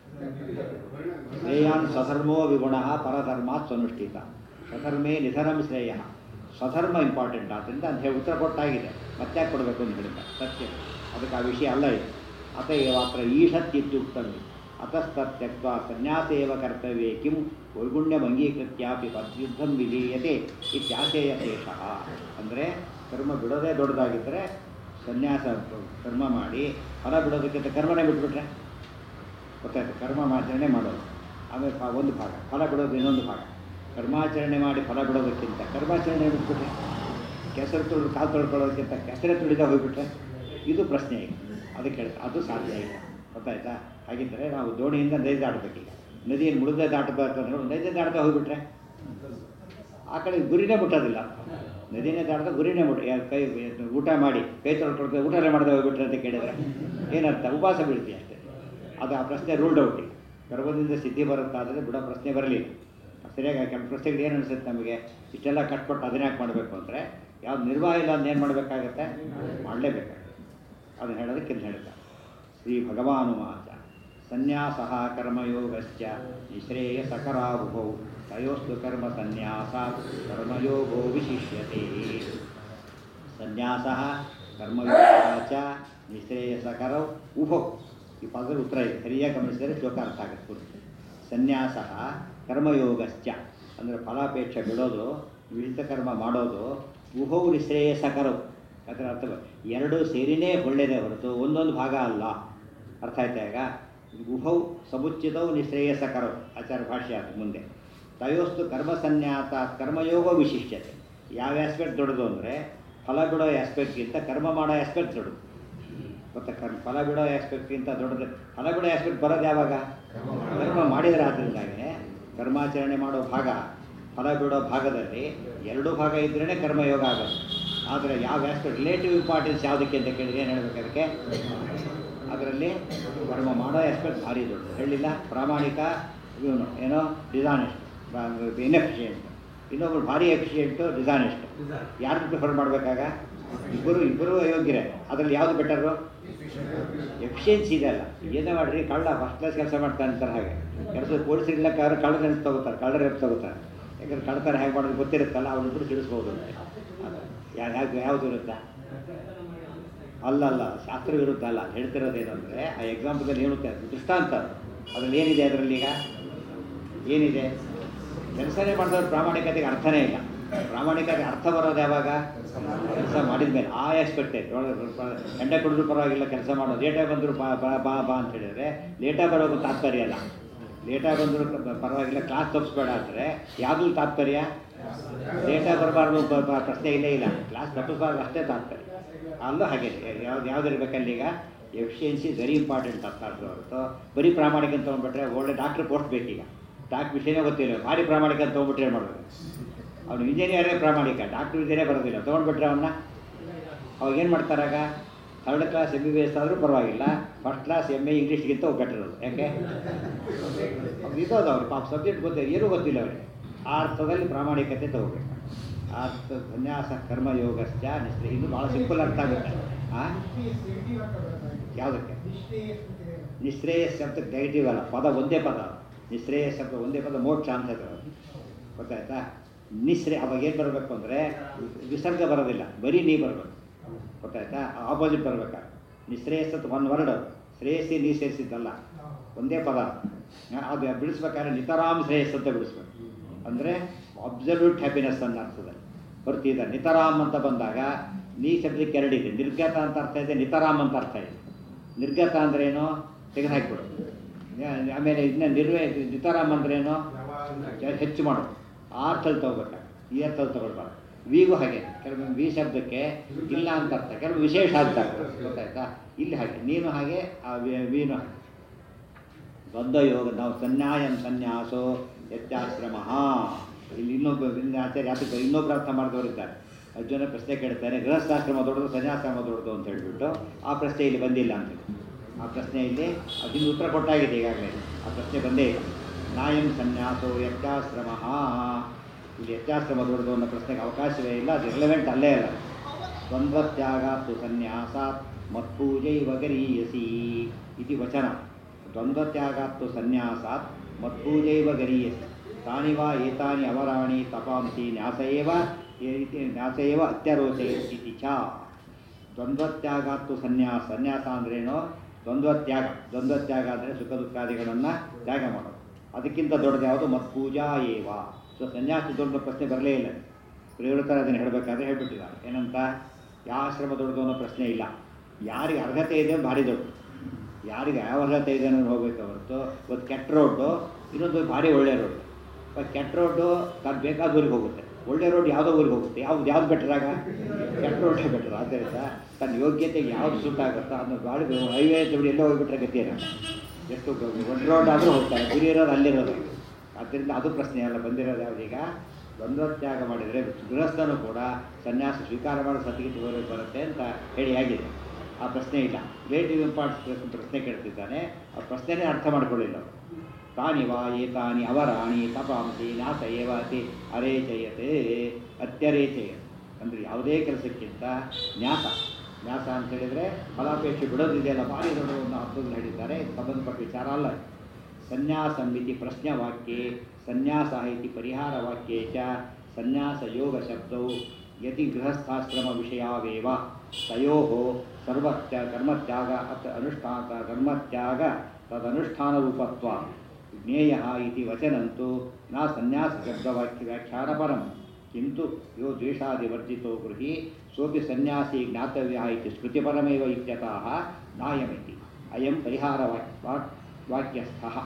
ಶ್ರೇಯಾನ್ ಸ್ವಧರ್ಮೋ ವಿಗುಣ ಪರಧರ್ಮಾತ್ ಸ್ವನುಷ್ಠಿತ ಸ್ವಧರ್ಮೇ ನಿಧನಂ ಶ್ರೇಯ. ಸ್ವಧರ್ಮ ಇಂಪಾರ್ಟೆಂಟ್ ಆದ್ದರಿಂದ ಅಂತ ಹೇಳಿ ಉತ್ತರ ಕೊಟ್ಟಾಗಿದೆ. ಮತ್ತೆ ಯಾಕೆ ಕೊಡಬೇಕು ಅಂತ ಹೇಳಿದ್ದಾರೆ. ಸತ್ಯ ಅದಕ್ಕೆ ಆ ವಿಷಯ ಅಲ್ಲ ಇದು. ಅತಏವ ಅತ್ರ ಈಷತ್ತಿತ್ಯುಕ್ತಮಿ ಅತಸ್ತತ್ಯಕ್ತ ಸನ್ಯಾಸೇವ ಕರ್ತವ್ಯೇ ಕಿಂ ವೈಗುಣ್ಯಮಂಗೀಕೃತ್ಯಾಪಿ ಯುದ್ಧಂ ವಿಧೀಯತೆ ಇತ್ಯಾಶಯ ಶೇಷಃ. ಅಂದರೆ ಕರ್ಮ ಬಿಡೋದೇ ದೊಡ್ಡದಾಗಿದ್ದರೆ ಸನ್ಯಾಸ ಕರ್ಮ ಮಾಡಿ ಫಲ ಬಿಡೋದಕ್ಕಿಂತ ಕರ್ಮನೇ ಬಿಟ್ಬಿಟ್ರೆ ಗೊತ್ತಾಯ್ತು. ಕರ್ಮಾಚರಣೆ ಮಾಡೋದು ಆಮೇಲೆ ಒಂದು ಭಾಗ, ಫಲ ಬಿಡೋದು ಇನ್ನೊಂದು ಭಾಗ. ಕರ್ಮಾಚರಣೆ ಮಾಡಿ ಫಲ ಬಿಡೋದಕ್ಕಿಂತ ಕರ್ಮಾಚರಣೆ ಬಿಟ್ಬಿಟ್ರೆ, ಕೆಸರು ತುಳಿದು ಕಾಲು ತೊಳ್ಕೊಳ್ಳೋದಕ್ಕಿಂತ ಕೆಸರೇ ತುಳಿದ ಹೋಗಿಬಿಟ್ರೆ ಇದು ಪ್ರಶ್ನೆ ಈಗ. ಅದಕ್ಕೆ ಹೇಳ್ತಾರೆ ಅದು ಸಾಧ್ಯ ಇಲ್ಲ. ಗೊತ್ತಾಯ್ತಾ? ಹಾಗಿದ್ದರೆ ನಾವು ದೋಣಿಯಿಂದ ನದಿ ದಾಟಬೇಕೀಗ. ನದಿಯನ್ನು ಮುಳುಗದೆ ದಾಟಬೇಕಂದ್ರೆ ನದಿ ದಾಟ್ತಾ ಹೋಗಿಬಿಟ್ರೆ ಆ ಕಡೆ ಗುರಿನೇ ಮುಟ್ಟೋದಿಲ್ಲ. ನದಿನೇ ದಾಟ್ದ ಗುರಿನೇ ಮುಟ್ಟ ಕೈ ಊಟ ಮಾಡಿ ಕೈ ತೊಳ್ಕೊಳ್ತೇವೆ ಊಟನೇ ಮಾಡದೆ ಹೋಗ್ಬಿಟ್ರೆ ಅಂತ ಕೇಳಿದರೆ ಏನರ್ಥ? ಉಪವಾಸ ಬೀಳ್ತೀವಿ ಅಷ್ಟೇ. ಅದು ಆ ಪ್ರಶ್ನೆ ರೂಲ್ಡ್ ಔಟ್. ಗರ್ಭದಿಂದ ಸಿದ್ಧಿ ಬರುತ್ತಾದರೆ ಬಿಡೋ ಪ್ರಶ್ನೆ ಬರಲಿಲ್ಲ. ಸರಿಯಾಗಿ ಕೆಲವು ಪ್ರಶ್ನೆಗಳು ಏನು ಅನಿಸುತ್ತೆ ನಮಗೆ, ಇಷ್ಟೆಲ್ಲ ಕಟ್ಕೊಟ್ಟು ಅದನ್ನ ಯಾಕೆ ಮಾಡಬೇಕು ಅಂದರೆ ಯಾವ್ದು ನಿರ್ವಾಹ ಇಲ್ಲ ಅಂತ ಏನು ಮಾಡಬೇಕಾಗತ್ತೆ? ಮಾಡಲೇಬೇಕಾಗುತ್ತೆ. ಅದನ್ನು ಹೇಳೋದಕ್ಕೆ ಇಲ್ಲಿ ಹೇಳ್ತಾರೆ. ಶ್ರೀ ಭಗವಾನುವಾಚ ಸನ್ಯಾಸ ಕರ್ಮಯೋಗಶ್ಚ ನಿಶ್ರೇಯ ಸಕರಾವುಭೌ ತಯೋಸ್ತು ಕರ್ಮ ಸನ್ಯಾಸ ಕರ್ಮಯೋಗೋ ವಿಶಿಷ್ಯತೆ. ಸನ್ಯಾಸ ಕರ್ಮಯೋಗ ಚ ನಿಶ್ರೇಯಸಕರೌ ಉಭೌ. ಈ ಪದದ ಉತ್ತರ ಇದೆ. ಸರಿಯಾಗಿ ಗಮನಿಸಿದರೆ ಶ್ಲೋಕ ಅರ್ಥ ಆಗುತ್ತೆ. ಸನ್ಯಾಸ ಕರ್ಮಯೋಗಶ್ಚ ಅಂದರೆ ಫಲಾಪೇಕ್ಷೆ ಬಿಡೋದು, ವಿಹಿತ ಕರ್ಮ ಮಾಡೋದು, ಉಭೌ ನಿಶ್ರೇಯಸಕರವು ಅದರ ಅರ್ಥ ಎರಡೂ ಸೇರಿನೇ ಒಳ್ಳೆಯದೇ ಹೊರತು ಒಂದೊಂದು ಭಾಗ ಅಲ್ಲ. ಅರ್ಥ ಆಯ್ತಾ? ಈಗ ಉಭೌ ಸಮುಚಿತವು ನಿಶ್ರೇಯಸಕರವು ಆಚಾರ ಭಾಷ್ಯ ಅದು ಮುಂದೆ. ತಯೋಸ್ತು ಕರ್ಮ ಸನ್ಯಾಸ ಕರ್ಮಯೋಗ ವಿಶಿಷ್ಯತೆ. ಯಾವ ಆಸ್ಪೆಕ್ಟ್ ದೊಡ್ಡದು ಅಂದರೆ ಫಲ ಬಿಡೋ ಆಸ್ಪೆಕ್ಟ್ಗಿಂತ ಕರ್ಮ ಮಾಡೋ ಆಸ್ಪೆಕ್ಟ್ ದೊಡ್ಡದು. ಗೊತ್ತಾ? ಕರ್ಮ ಫಲ ಬಿಡೋ ಆಸ್ಪೆಕ್ಟ್ಗಿಂತ ದೊಡ್ಡದು. ಫಲ ಬಿಡೋ ಆಸ್ಪೆಕ್ಟ್ ಬರೋದು ಯಾವಾಗ? ಕರ್ಮ ಮಾಡಿದರೆ. ಆದ್ದರಿಂದಾಗೆ ಕರ್ಮಾಚರಣೆ ಮಾಡೋ ಭಾಗ ಫಲ ಬಿಡೋ ಭಾಗದಲ್ಲಿ ಎರಡೂ ಭಾಗ ಇದ್ರೇ ಕರ್ಮಯೋಗ ಆಗೋದು. ಆದರೆ ಯಾವ ಆಸ್ಪೆಕ್ಟ್ ರಿಲೇಟಿವ್ ಇಂಪಾರ್ಟೆನ್ಸ್ ಯಾವುದಕ್ಕೆ ಅಂತ ಕೇಳಿದ್ರೆ ಏನು ಹೇಳಬೇಕು? ಅದಕ್ಕೆ ಅದರಲ್ಲಿ ಕರ್ಮ ಮಾಡೋ ಆಸ್ಪೆಕ್ಟ್ ಭಾರಿ ದೊಡ್ಡದು. ಹೇಳಿಲ್ಲ ಪ್ರಾಮಾಣಿಕ ಇವನು ಏನೋ ಡಿಸಾನೆಸ್ಟ್ ಇನ್ಎಫಿಷಿಯೆಂಟ್, ಇನ್ನೊಬ್ರು ಭಾರಿ ಎಫಿಷಿಯೆಂಟು ಡಿಸಾನೆಸ್ಟ್. ಯಾರು ಪ್ರಿಫರ್ ಮಾಡಬೇಕಾಗ? ಇಬ್ಬರು ಇಬ್ಬರು ಅಯೋಗ್ಯರೇ. ಅದರಲ್ಲಿ ಯಾವುದು ಬೆಟರು? ಎಫಿಷಿಯನ್ಸಿ ಇದೆ ಅಲ್ಲ. ಏನೇ ಮಾಡಿರಿ ಕಳ್ಳ ಫಸ್ಟ್ ಕ್ಲಾಸ್ ಕೆಲಸ ಮಾಡ್ತಾನೆ ಅಂತಾರೆ. ಹಾಗೆ ಕೆಲಸ ಪೊಲೀಸರು ಇಲ್ಲಕ್ಕಾದ್ರೆ ಕಳ್ಳ ನೆನೆಸ್ ತಗೋತಾರೆ, ಕಳ್ಳರ ಎಪ್ಸ್ ತಗೋತಾರೆ. ಯಾಕಂದ್ರೆ ಕಳ್ತಾರ ಹೇಗೆ ಮಾಡೋದು ಗೊತ್ತಿರುತ್ತಲ್ಲ, ಅವನಿಬ್ಬರು ತಿಳಿಸ್ಬೋದು. ಅದು ಯಾರು ಯಾಕೆ ಯಾವುದು ಇರುತ್ತಾ? ಅಲ್ಲಲ್ಲ, ಶಾಸ್ತ್ರ ವಿರುದ್ಧ ಅಲ್ಲ. ಹೇಳ್ತಿರೋದೇನೆಂದರೆ ಆ ಎಕ್ಸಾಂಪಲ್ದಲ್ಲಿ ಹೇಳುತ್ತೆ ದೃಷ್ಟಾಂತ. ಅದರಲ್ಲಿ ಏನಿದೆ? ಅದರಲ್ಲಿ ಈಗ ಏನಿದೆ? ಕೆಲಸನೇ ಮಾಡಿದವ್ರು ಪ್ರಾಮಾಣಿಕತೆಗೆ ಅರ್ಥನೇ ಇಲ್ಲ. ಪ್ರಾಮಾಣಿಕತೆ ಅರ್ಥ ಬರೋದು ಯಾವಾಗ? ಕೆಲಸ ಮಾಡಿದ ಮೇಲೆ. ಆ ಎಕ್ಸ್ಪೆಕ್ಟೇ ಗಂಡ ಕುಡಿದ್ರು ಪರವಾಗಿಲ್ಲ ಕೆಲಸ ಮಾಡೋದು. ಲೇಟಾಗಿ ಬಂದರು ಬಾ ಬಾ ಬಾ ಬಾ ಅಂತ ಹೇಳಿದರೆ ಲೇಟಾಗಿ ಬರೋದು ತಾತ್ಪರ್ಯ ಅಲ್ಲ. ಲೇಟಾಗಿ ಬಂದರೂ ಪರವಾಗಿಲ್ಲ ಕ್ಲಾಸ್ ತಪ್ಪಿಸ್ಬೇಡ ಅಂದರೆ ಯಾವುದು ತಾತ್ಪರ್ಯ? ಲೇಟಾಗಿ ಬರಬಾರ್ದು ಪ್ರಶ್ನೆ ಇಲ್ಲೇ ಇಲ್ಲ. ಕ್ಲಾಸ್ ತಪ್ಪಿಸ್ಬಾರ್ದು ಅಷ್ಟೇ ತಾತ್ಪರ್ಯ. ಅಲ್ಲೂ ಹಾಗೆ ಯಾವ್ದು ಯಾವ್ದು ಇರಬೇಕಲ್ಲಿ? ಈಗ ಎಫಿಷಿಯನ್ಸಿ ವೆರಿ ಇಂಪಾರ್ಟೆಂಟ್ ಅರ್ಥ ಆಗ್ತದೆ ಹೊರತು ಬರೀ ಪ್ರಾಮಾಣಿಕ ಅಂತ ತೊಗೊಂಡ್ಬಿಟ್ರೆ ಒಳ್ಳೆ ಡಾಕ್ಟ್ರ್ ಪೋಸ್ಟ್ ಬೇಕೀಗ. ಡಾಕ್ಟ್ರ್ ವಿಷಯನೇ ಗೊತ್ತಿಲ್ಲ, ಭಾರಿ ಪ್ರಾಮಾಣಿಕ ಅಂತ ತೊಗೊಂಡ್ಬಿಟ್ರೆ ಏನು ಮಾಡಬೇಕು? ಅವನು ಇಂಜಿನಿಯರೇ ಪ್ರಾಮಾಣಿಕ, ಡಾಕ್ಟ್ರ್ ವಿದ್ಯೆನೇ ಬರೋದಿಲ್ಲ, ತೊಗೊಂಡ್ಬಿಟ್ರೆ ಅವನ್ನ ಅವಾಗ ಏನು ಮಾಡ್ತಾರಾಗ? Third class M B B S ಆದರೂ ಪರವಾಗಿಲ್ಲ, ಫಸ್ಟ್ ಕ್ಲಾಸ್ ಎಮ್ ಎ ಇಂಗ್ಲೀಷ್ಗಿಂತ ಬೆಟರೋದು. ಯಾಕೆ? ಇದ್ದೋದು ಅವ್ರಿಗೆ ಪಾಪ ಸಬ್ಜೆಕ್ಟ್ ಗೊತ್ತಿಲ್ಲ, ಏನೂ ಗೊತ್ತಿಲ್ಲ ಅವರಿಗೆ. ಆ ಅರ್ಥದಲ್ಲಿ ಪ್ರಾಮಾಣಿಕತೆ ತಗೋಬೇಕು. ಆ ಅರ್ಥ ಸನ್ಯಾಸ ಕರ್ಮಯೋಗಶ್ಚ ನಿಶ್ಚಯ. ಇದು ಭಾಳ ಸಿಂಪಲ್ ಅರ್ಥ ಆಗುತ್ತೆ. ಹಾಂ, ಯಾವುದಕ್ಕೆ? ನಿಶ್ರೇಯಸ್ ಶಬ್ದ ನೆಗೆಟಿವ್ ಅಲ್ಲ, ಪದ ಒಂದೇ ಪದ. ನಿಶ್ರೇಯಸ್ ಶಬ್ದ ಒಂದೇ ಪದ, ಮೋಕ್ಷ ಅಂತ ಹೇಳ್ತಾರೆ. ಗೊತ್ತಾಯ್ತಾ? ನಿಶ್ರೇ ಅವಾಗ ಏನು ಬರಬೇಕು ಅಂದರೆ ವಿಸರ್ಗ ಬರೋದಿಲ್ಲ, ಬರೀ ನೀ ಬರಬೇಕು. ಗೊತ್ತಾಯ್ತಾ? ಆಪೋಸಿಟ್ ಬರಬೇಕಾ? ನಿಶ್ರೇಯಸ್ ಅಂತ ಒನ್ ವರ್ಡ್, ಶ್ರೇಯಸ್ಸಿ ನೀ ಸೇರಿಸಿದ್ದಲ್ಲ, ಒಂದೇ ಪದ. ಅದು ಬಿಡಿಸ್ಬೇಕಾದ್ರೆ ನಿತರಾಮ್ ಶ್ರೇಯಸ್ ಅಂತ ಬಿಡಿಸ್ಬೇಕು. ಅಂದರೆ ಅಬ್ಸಲ್ಯೂಟ್ ಹ್ಯಾಪಿನೆಸ್ ಅನ್ನೋ ಅರ್ಥದಲ್ಲಿ ಬರ್ತಿದ್ದ. ನಿತರಾಮ್ ಅಂತ ಬಂದಾಗ ನೀ ಶಬ್ದಕ್ಕೆ ಎರಡಿದೆ. ನಿರ್ಗತ ಅಂತ ಅರ್ಥ ಇದೆ, ನಿತರಾಮ್ ಅಂತ ಅರ್ಥ ಇದೆ. ನಿರ್ಗತ ಅಂದ್ರೇನು? ತೆಗೆದುಹಾಕಿಬಿಡು. ಆಮೇಲೆ ಇದನ್ನ ನಿರ್ವೇ ನಿತರಾಮ್ ಅಂದ್ರೇನು? ಹೆಚ್ಚು ಮಾಡೋದು. ಆ ಅರ್ಥದಲ್ಲಿ ತೊಗೋಬೇಕಾಗ, ಈ ಅರ್ಥದಲ್ಲಿ ತೊಗೊಳ್ಬಾರ್ದು. ವಿಗೂ ಹಾಗೆ ಕೆಲವೊಮ್ಮೆ ವಿ ಶಬ್ದಕ್ಕೆ ಇಲ್ಲ ಅಂತ ಅರ್ಥ, ಕೆಲವು ವಿಶೇಷ ಅರ್ಥ ಆಗ್ತದೆ. ಗೊತ್ತಾಯ್ತಾ? ಇಲ್ಲಿ ಹಾಗೆ ನೀನು ಹಾಗೆ, ಆ ವೀನು ಹಾಗೆ. ದ್ವಂದ್ವ ಯೋಗ ನಾವು ಸನ್ಯಾಯಂ ಸನ್ಯಾಸೋ ಯತ್ಯಾಶ್ರಮ. ಇಲ್ಲಿ ಇನ್ನೊಬ್ಬ ಆಚಾರ್ಯ ಯಾತಕ್ಕೆ ಇನ್ನೊಬ್ಬರು ಅರ್ಥ ಮಾಡಿದವರಿದ್ದಾರೆ. ಅರ್ಜುನ ಪ್ರಶ್ನೆ ಕೇಳ್ತಾರೆ, ಗೃಹಸ್ಥಾಶ್ರಮ ದೊಡ್ಡದು ಸನ್ಯಾಸಾಶ್ರಮ ದೊಡ್ಡದು ಅಂತ ಹೇಳಿಬಿಟ್ಟು ಆ ಪ್ರಶ್ನೆ ಇಲ್ಲಿ ಬಂದಿಲ್ಲ ಅಂತೇಳಿ. ಆ ಪ್ರಶ್ನೆ ಇಲ್ಲಿ ಅದನ್ನು ಉತ್ತರ ಕೊಟ್ಟಾಗಿದೆ ಈಗಾಗಲೇ. ಆ ಪ್ರಶ್ನೆ ಬಂದೇ ಇಲ್ಲ. ನಾಯಂ ಸನ್ಯಾಸೋ ಯತ್ಯಾಶ್ರಮ. ಇಲ್ಲಿ ಯತ್ಯಾಶ್ರಮ ದೊಡ್ಡದು ಅನ್ನೋ ಪ್ರಶ್ನೆಗೆ ಅವಕಾಶವೇ ಇಲ್ಲ, ಅದು ರಿಲೆವೆಂಟ್ ಅಲ್ಲೇ ಅಲ್ಲ. ದ್ವಂದ್ವತ್ಯಾಗಾತ್ತು ಸನ್ಯಾಸಾತ್ ಮತ್ಪೂಜೈವ ಗರೀಯಸಿ ಇತಿ ವಚನ. ದ್ವಂದ್ವತ್ಯಾಗಾತ್ತು ಸನ್ಯಾಸಾತ್ ಮತ್ಪೂಜೈವ ಗರೀಯಸಿ ತಾನಿ ವಾ ಏತಾನಿ ಅವರಾಣಿ ತಪಾಂಸಿ ನ್ಯಾಸೇವ ನ್ಯಾಸೇವ ಅತ್ಯರೋಚಯತಿ ಚ. ದ್ವಂದ್ವತ್ಯಾಗಾತ್ತು ಸನ್ಯಾಸ. ಸನ್ಯಾಸ ಅಂದ್ರೇನು? ದ್ವಂದ್ವತ್ಯಾಗ. ದ್ವಂದ್ವತ್ಯಾಗ ಅಂದರೆ ಸುಖ ದುಃಖಾದಿಗಳನ್ನು ತ್ಯಾಗ ಮಾಡೋದು. ಅದಕ್ಕಿಂತ ದೊಡ್ಡದು ಯಾವುದು? ಮತ್ಪೂಜಾ ಏವ. ಸೊ ಸನ್ಯಾಸ ದೊಡ್ಡ ಪ್ರಶ್ನೆ ಬರಲೇ ಇಲ್ಲ. ಪ್ರೇರಿತರ ಅದನ್ನು ಹೇಳಬೇಕಾದ್ರೆ ಹೇಳ್ಬಿಟ್ಟಿದ್ದಾರೆ. ಏನಂತ? ಯಾವ ಆಶ್ರಮ ದೊಡ್ಡದು ಅನ್ನೋ ಪ್ರಶ್ನೆ ಇಲ್ಲ. ಯಾರಿಗೆ ಅರ್ಹತೆ ಇದೆ ಭಾರಿ ದೊಡ್ಡದು. ಯಾರಿಗೆ ಯಾವ ಅರ್ಹತೆ ಇದೆ ಅನ್ನೋದು ಹೋಗ್ಬೇಕು ಹೊರತು ಇವತ್ತು ಕೆಟ್ಟ ರೋಡು, ಇನ್ನೊಂದು ಭಾರಿ ಒಳ್ಳೆ ರೋಡು. ಇವಾಗ ಕೆಟ್ಟ ರೋಡು ತಾನು ಬೇಕಾದ ಊರಿಗೆ ಹೋಗುತ್ತೆ, ಒಳ್ಳೆ ರೋಡ್ ಯಾವುದೋ ಊರಿಗೆ ಹೋಗುತ್ತೆ. ಯಾವ್ದು ಯಾವ್ದು ಬೆಟರಾಗ? ಕೆಟ್ಟ ರೋಡೇ ಬೆಟರ್. ಆದ್ದರಿಂದ ತನ್ನ ಯೋಗ್ಯತೆಗೆ ಯಾವ್ದು ಸೂಟ್ ಆಗುತ್ತೋ ಅದನ್ನು ಗಾಡಿ ಹೈವೇ ಜೋಡಿ ಎಲ್ಲೋ ಹೋಗಿಬಿಟ್ರೆ ಗತಿಯೇನ? ಎಷ್ಟು ಒಳ್ಳೆ ರೋಡ್ ಆದರೂ ಹೋಗ್ತಾರೆ, ಗುರಿ ಇರೋದು ಅಲ್ಲಿರೋದು. ಆದ್ದರಿಂದ ಅದು ಪ್ರಶ್ನೆ ಅಲ್ಲ. ಬಂದಿರೋದು ಯಾವುದೀಗ? ದ್ವಂದ್ವತ್ಯಾಗ ಮಾಡಿದರೆ ಗೃಹಸ್ಥನೂ ಕೂಡ ಸನ್ಯಾಸ ಸ್ವೀಕಾರ ಮಾಡೋ ಸತಿಗೆ ಬರುತ್ತೆ ಅಂತ ಹೇಳಿ ಆಗಿದೆ. ಆ ಪ್ರಶ್ನೆ ಇಲ್ಲ. ರಿಲೇಟಿವ್ ಇಂಪಾರ್ಟೆನ್ಸ್ ಪ್ರಶ್ನೆ ಕೇಳ್ತಿದ್ದಾನೆ, ಆ ಪ್ರಶ್ನೆನೇ ಅರ್ಥ ಮಾಡ್ಕೊಳ್ಳಿಲ್ಲ. ತಾನಿ ವಾ ಏತಾನಿ ಅವರಾಣಿ ತಪಾಂಸಿ ನ್ಯಾಸ ಏವ ಅತಿ ಅರೇಚಯತೆ ಅತ್ಯರೇಚಯ. ಅಂದರೆ ಯಾವುದೇ ಕೆಲಸಕ್ಕಿಂತ ನ್ಯಾಸ. ನ್ಯಾಸ ಅಂತ ಹೇಳಿದರೆ ಫಲಾಪೇಕ್ಷೆ ಬಿಡೋದಿದೆಯಲ್ಲ, ಭಾರಿ ದೊಡ್ಡವನ್ನು ಅರ್ಥದಲ್ಲಿ ಹೇಳಿದ್ದಾರೆ. ಸಂಬಂಧಪಟ್ಟ ವಿಚಾರ ಅಲ್ಲ. ಸನ್ಯಾಸಂಬಿತಿ ಪ್ರಶ್ನವಾಕ್ಯೆ ಸನ್ಯಾಸ ಇತಿ ಪರಿಹಾರ ವಾಕ್ಯೇ ಚ ಸನ್ಯಾಸ ಯೋಗ ಶಬ್ದವು ಯತಿ ಗೃಹಸ್ಥಾಶ್ರಮ ವಿಷಯಾವೇವ ತಯೋ ಸರ್ವತ್ಯ ಕರ್ಮತ್ಯಾಗ ಅತ್ ಅನುಷ್ಠಾನ ಕರ್ಮತ್ಯಾಗ ತದನುಷ್ಠಾನ ರೂಪತ್ವ ಜ್ಞೇಯ ಇತಿ ವಚನಂತೂ ನಾ ಸನ್ಯಾಸ ಶಬ್ದವಾಕ್ಯ ವ್ಯಾಖ್ಯಾನ ಪರಂ ಕಿಂತು ಯೋ ದ್ವೇಷಾದಿವರ್ಜಿತೋ ಗೃಹಿ ಸೋಪಿ ಸನ್ಯಾಸಿ ಜ್ಞಾತವ್ಯ ಇತಿ ಸ್ಮೃತಿಪರಮೇವ ಇತ್ಯತಃ ನಾಯಮಿತಿ ಅಯಂ ಪರಿಹಾರ ವಾಕ್ ವಾಕ್ಯಸ್ಥಃ.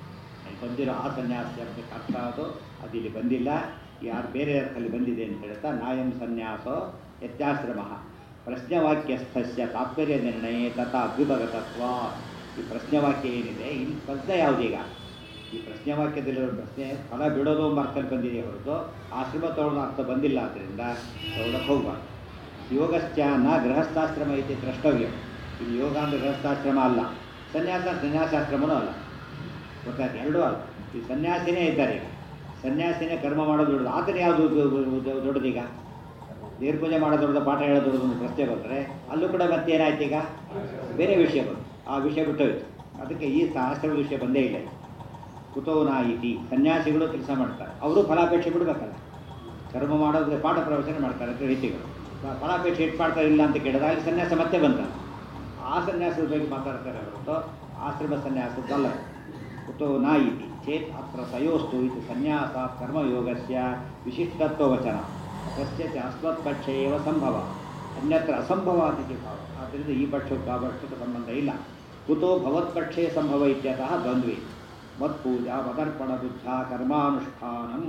ಬಂದಿರೋ ಆ ಸನ್ಯಾಸ ಶಬ್ದಕ್ಕೆ ಅರ್ಥ ಅದು ಅದಿಲ್ಲಿ ಬಂದಿಲ್ಲ, ಯಾರು ಬೇರೆ ಅರ್ಥದಲ್ಲಿ ಬಂದಿದೆ ಅಂತ ಹೇಳ್ತಾ ನಾಯಂ ಸನ್ಯಾಸೋ ಯತ್ಯಾಶ್ರಮ ಪ್ರಶ್ನವಾಕ್ಯಸ್ಥಸ್ಯ ತಾತ್ಪರ್ಯ ನಿರ್ಣಯ ತಥಾ ಅಭ್ಯುಪಗತತ್ವ. ಈ ಪ್ರಶ್ನವಾಕ್ಯ ಏನಿದೆ ಇಲ್ಲಿ ಪ್ರಶ್ನೆ ಯಾವುದೀಗ? ಈ ಪ್ರಶ್ನವಾಕ್ಯದಲ್ಲಿರೋ ಪ್ರಶ್ನೆ ಫಲ ಬಿಡೋದು ಎಂಬ ಅರ್ಥದಲ್ಲಿ ಬಂದಿದೆ ಹೊರತು ಆಶ್ರಮ ತಗೊಳ್ಳೋ ಅರ್ಥ ಬಂದಿಲ್ಲ. ಆದ್ದರಿಂದ ತಗೊಳ್ಳೋಕೆ ಹೋಗಬಾರ್ದು. ಯೋಗಶ್ಚ ನ ಗೃಹಸ್ಥಾಶ್ರಮ ಐತಿ ದ್ರಷ್ಟವ್ಯ. ಇದು ಯೋಗ ಅಂದರೆ ಗೃಹಸ್ಥಾಶ್ರಮ ಅಲ್ಲ, ಸನ್ಯಾಸ ಸನ್ಯಾಸಾಶ್ರಮನೂ ಅಲ್ಲ. ಗೊತ್ತಾಯ್ತು? ಎರಡೂ ಅಲ್ಲ. ಈ ಸನ್ಯಾಸಿನೇ ಇದ್ದಾರೆ. ಈಗ ಸನ್ಯಾಸಿನೇ ಕರ್ಮ ಮಾಡೋದು ದೊಡ್ಡದು. ಆದರೆ ಯಾವುದು ದೊಡ್ಡದೀಗ? ದೇವ್ರ ಪೂಜೆ ಮಾಡೋದು ದೊಡ್ಡದು, ಪಾಠ ಹೇಳೋದು ದೊಡ್ಡದು ಒಂದು ಪ್ರಶ್ನೆ ಬಂದರೆ ಅಲ್ಲೂ ಕೂಡ ಮತ್ತೆ ಏನಾಯ್ತು? ಈಗ ಬೇರೆ ವಿಷಯ ಬಂತು. ಆ ವಿಷಯ ಬಿಟ್ಟೋಯ್ತು. ಅದಕ್ಕೆ ಈ ಆಶ್ರಮದ ವಿಷಯ ಬಂದೇ ಇಲ್ಲ. ಕುತೋ ನಾಯಿತಿ. ಸನ್ಯಾಸಿಗಳು ಕೆಲಸ ಮಾಡ್ತಾರೆ, ಅವರು ಫಲಾಪೇಕ್ಷೆ ಬಿಡಬೇಕಲ್ಲ. ಕರ್ಮ ಮಾಡೋದ್ರೆ ಪಾಠ ಪ್ರವಚನ ಮಾಡ್ತಾರೆ ಅಂತ ರೀತಿಗಳು. ಫಲಾಪೇಕ್ಷೆ ಇಟ್ಟು ಮಾಡ್ತಾರೆ ಇಲ್ಲ ಅಂತ ಕೇಳಿದ್ರೆ ಅಲ್ಲಿ ಸನ್ಯಾಸ ಮತ್ತೆ ಬಂತಾರೆ. ಆ ಸನ್ಯಾಸದ ಬಗ್ಗೆ ಮಾತಾಡ್ತಾರೆ ಹೊರತು ಆಶ್ರಮ ಸನ್ಯಾಸದ್ದಲ್ಲ. ಕುತೋ ನಾಯಿತಿ ಚೇತ್ ಅತ್ರ ತಯೋಸ್ತು ಇದು ಸನ್ಯಾಸ ಕರ್ಮಯೋಗಸ್ಯ ವಿಶಿಷ್ಟತ್ವವಚನ ತಸ್ಯ ಅಸ್ಮತ್ಪಕ್ಷ ಏವ ಸಂಭವ ಅನ್ಯತ್ರ ಅಸಂಭವಾದಿತಿ ಭಾವ. ಆದ್ದರಿಂದ ಈ ಪಕ್ಷಕ್ಕೆ ಆ ಪಕ್ಷಕ್ಕೆ ಸಂಬಂಧ ಇಲ್ಲ. ಕುತೋ ಭವತ್ಪಕ್ಷೇ ಸಂಭವ ಇತ್ಯತಃ ದ್ವಂದ್ವೇ ಮತ್ಪೂಜಾ ಮದರ್ಪಣ ಬುದ್ಧ ಕರ್ಮಾನುಷ್ಠಾನಂ.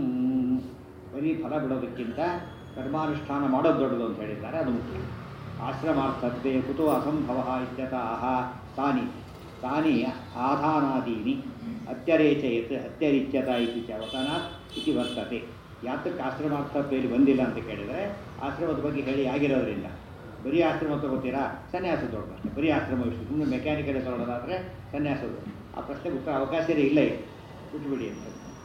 ಬರೀ ಫಲ ಬಿಡೋದಕ್ಕಿಂತ ಕರ್ಮಾನುಷ್ಠಾನ ಮಾಡೋದು ದೊಡ್ಡದು ಅಂತ ಹೇಳಿದ್ದಾರೆ, ಅದು ಮುಖ್ಯ. ಆಶ್ರಮಾರ್ಥತ್ವೇ ಕುತೋ ಅಸಂಭವ ಇತ್ಯತಃ ತಾನಿ ತಾನಿ ಆಧಾನಾದೀನಿ ಅತ್ಯರೇಚಯತ್ ಅತ್ಯರಿಚ್ಯತ ಇತಿ ಚ ವಚನಾತ್ ಇತಿ ವರ್ತತೆ. ಯಾತಕ್ಕೆ ಆಶ್ರಮಾರ್ಥತ್ವದಲ್ಲಿ ಬಂದಿಲ್ಲ ಅಂತ ಕೇಳಿದರೆ ಆಶ್ರಮದ ಬಗ್ಗೆ ಹೇಳಿ ಆಗಿರೋದ್ರಿಂದ. ಬರೀ ಆಶ್ರಮ ತಗೋತೀರಾ? ಸನ್ಯಾಸ ದೊಡ್ಡದು. ಬರೀ ಆಶ್ರಮ ವಿಷಯ ಸುಮ್ಮನೆ ಮೆಕ್ಯಾನಿಕಲ್ ತಗೊಳ್ಳೋದಾದರೆ ಸನ್ಯಾಸಗಳು. ಆ ಪ್ರಶ್ನೆ ಉತ್ತರ ಅವಕಾಶವೇ ಇಲ್ಲ. ಇದೆ ಬಿಟ್ಬಿಡಿ ಅಂತ.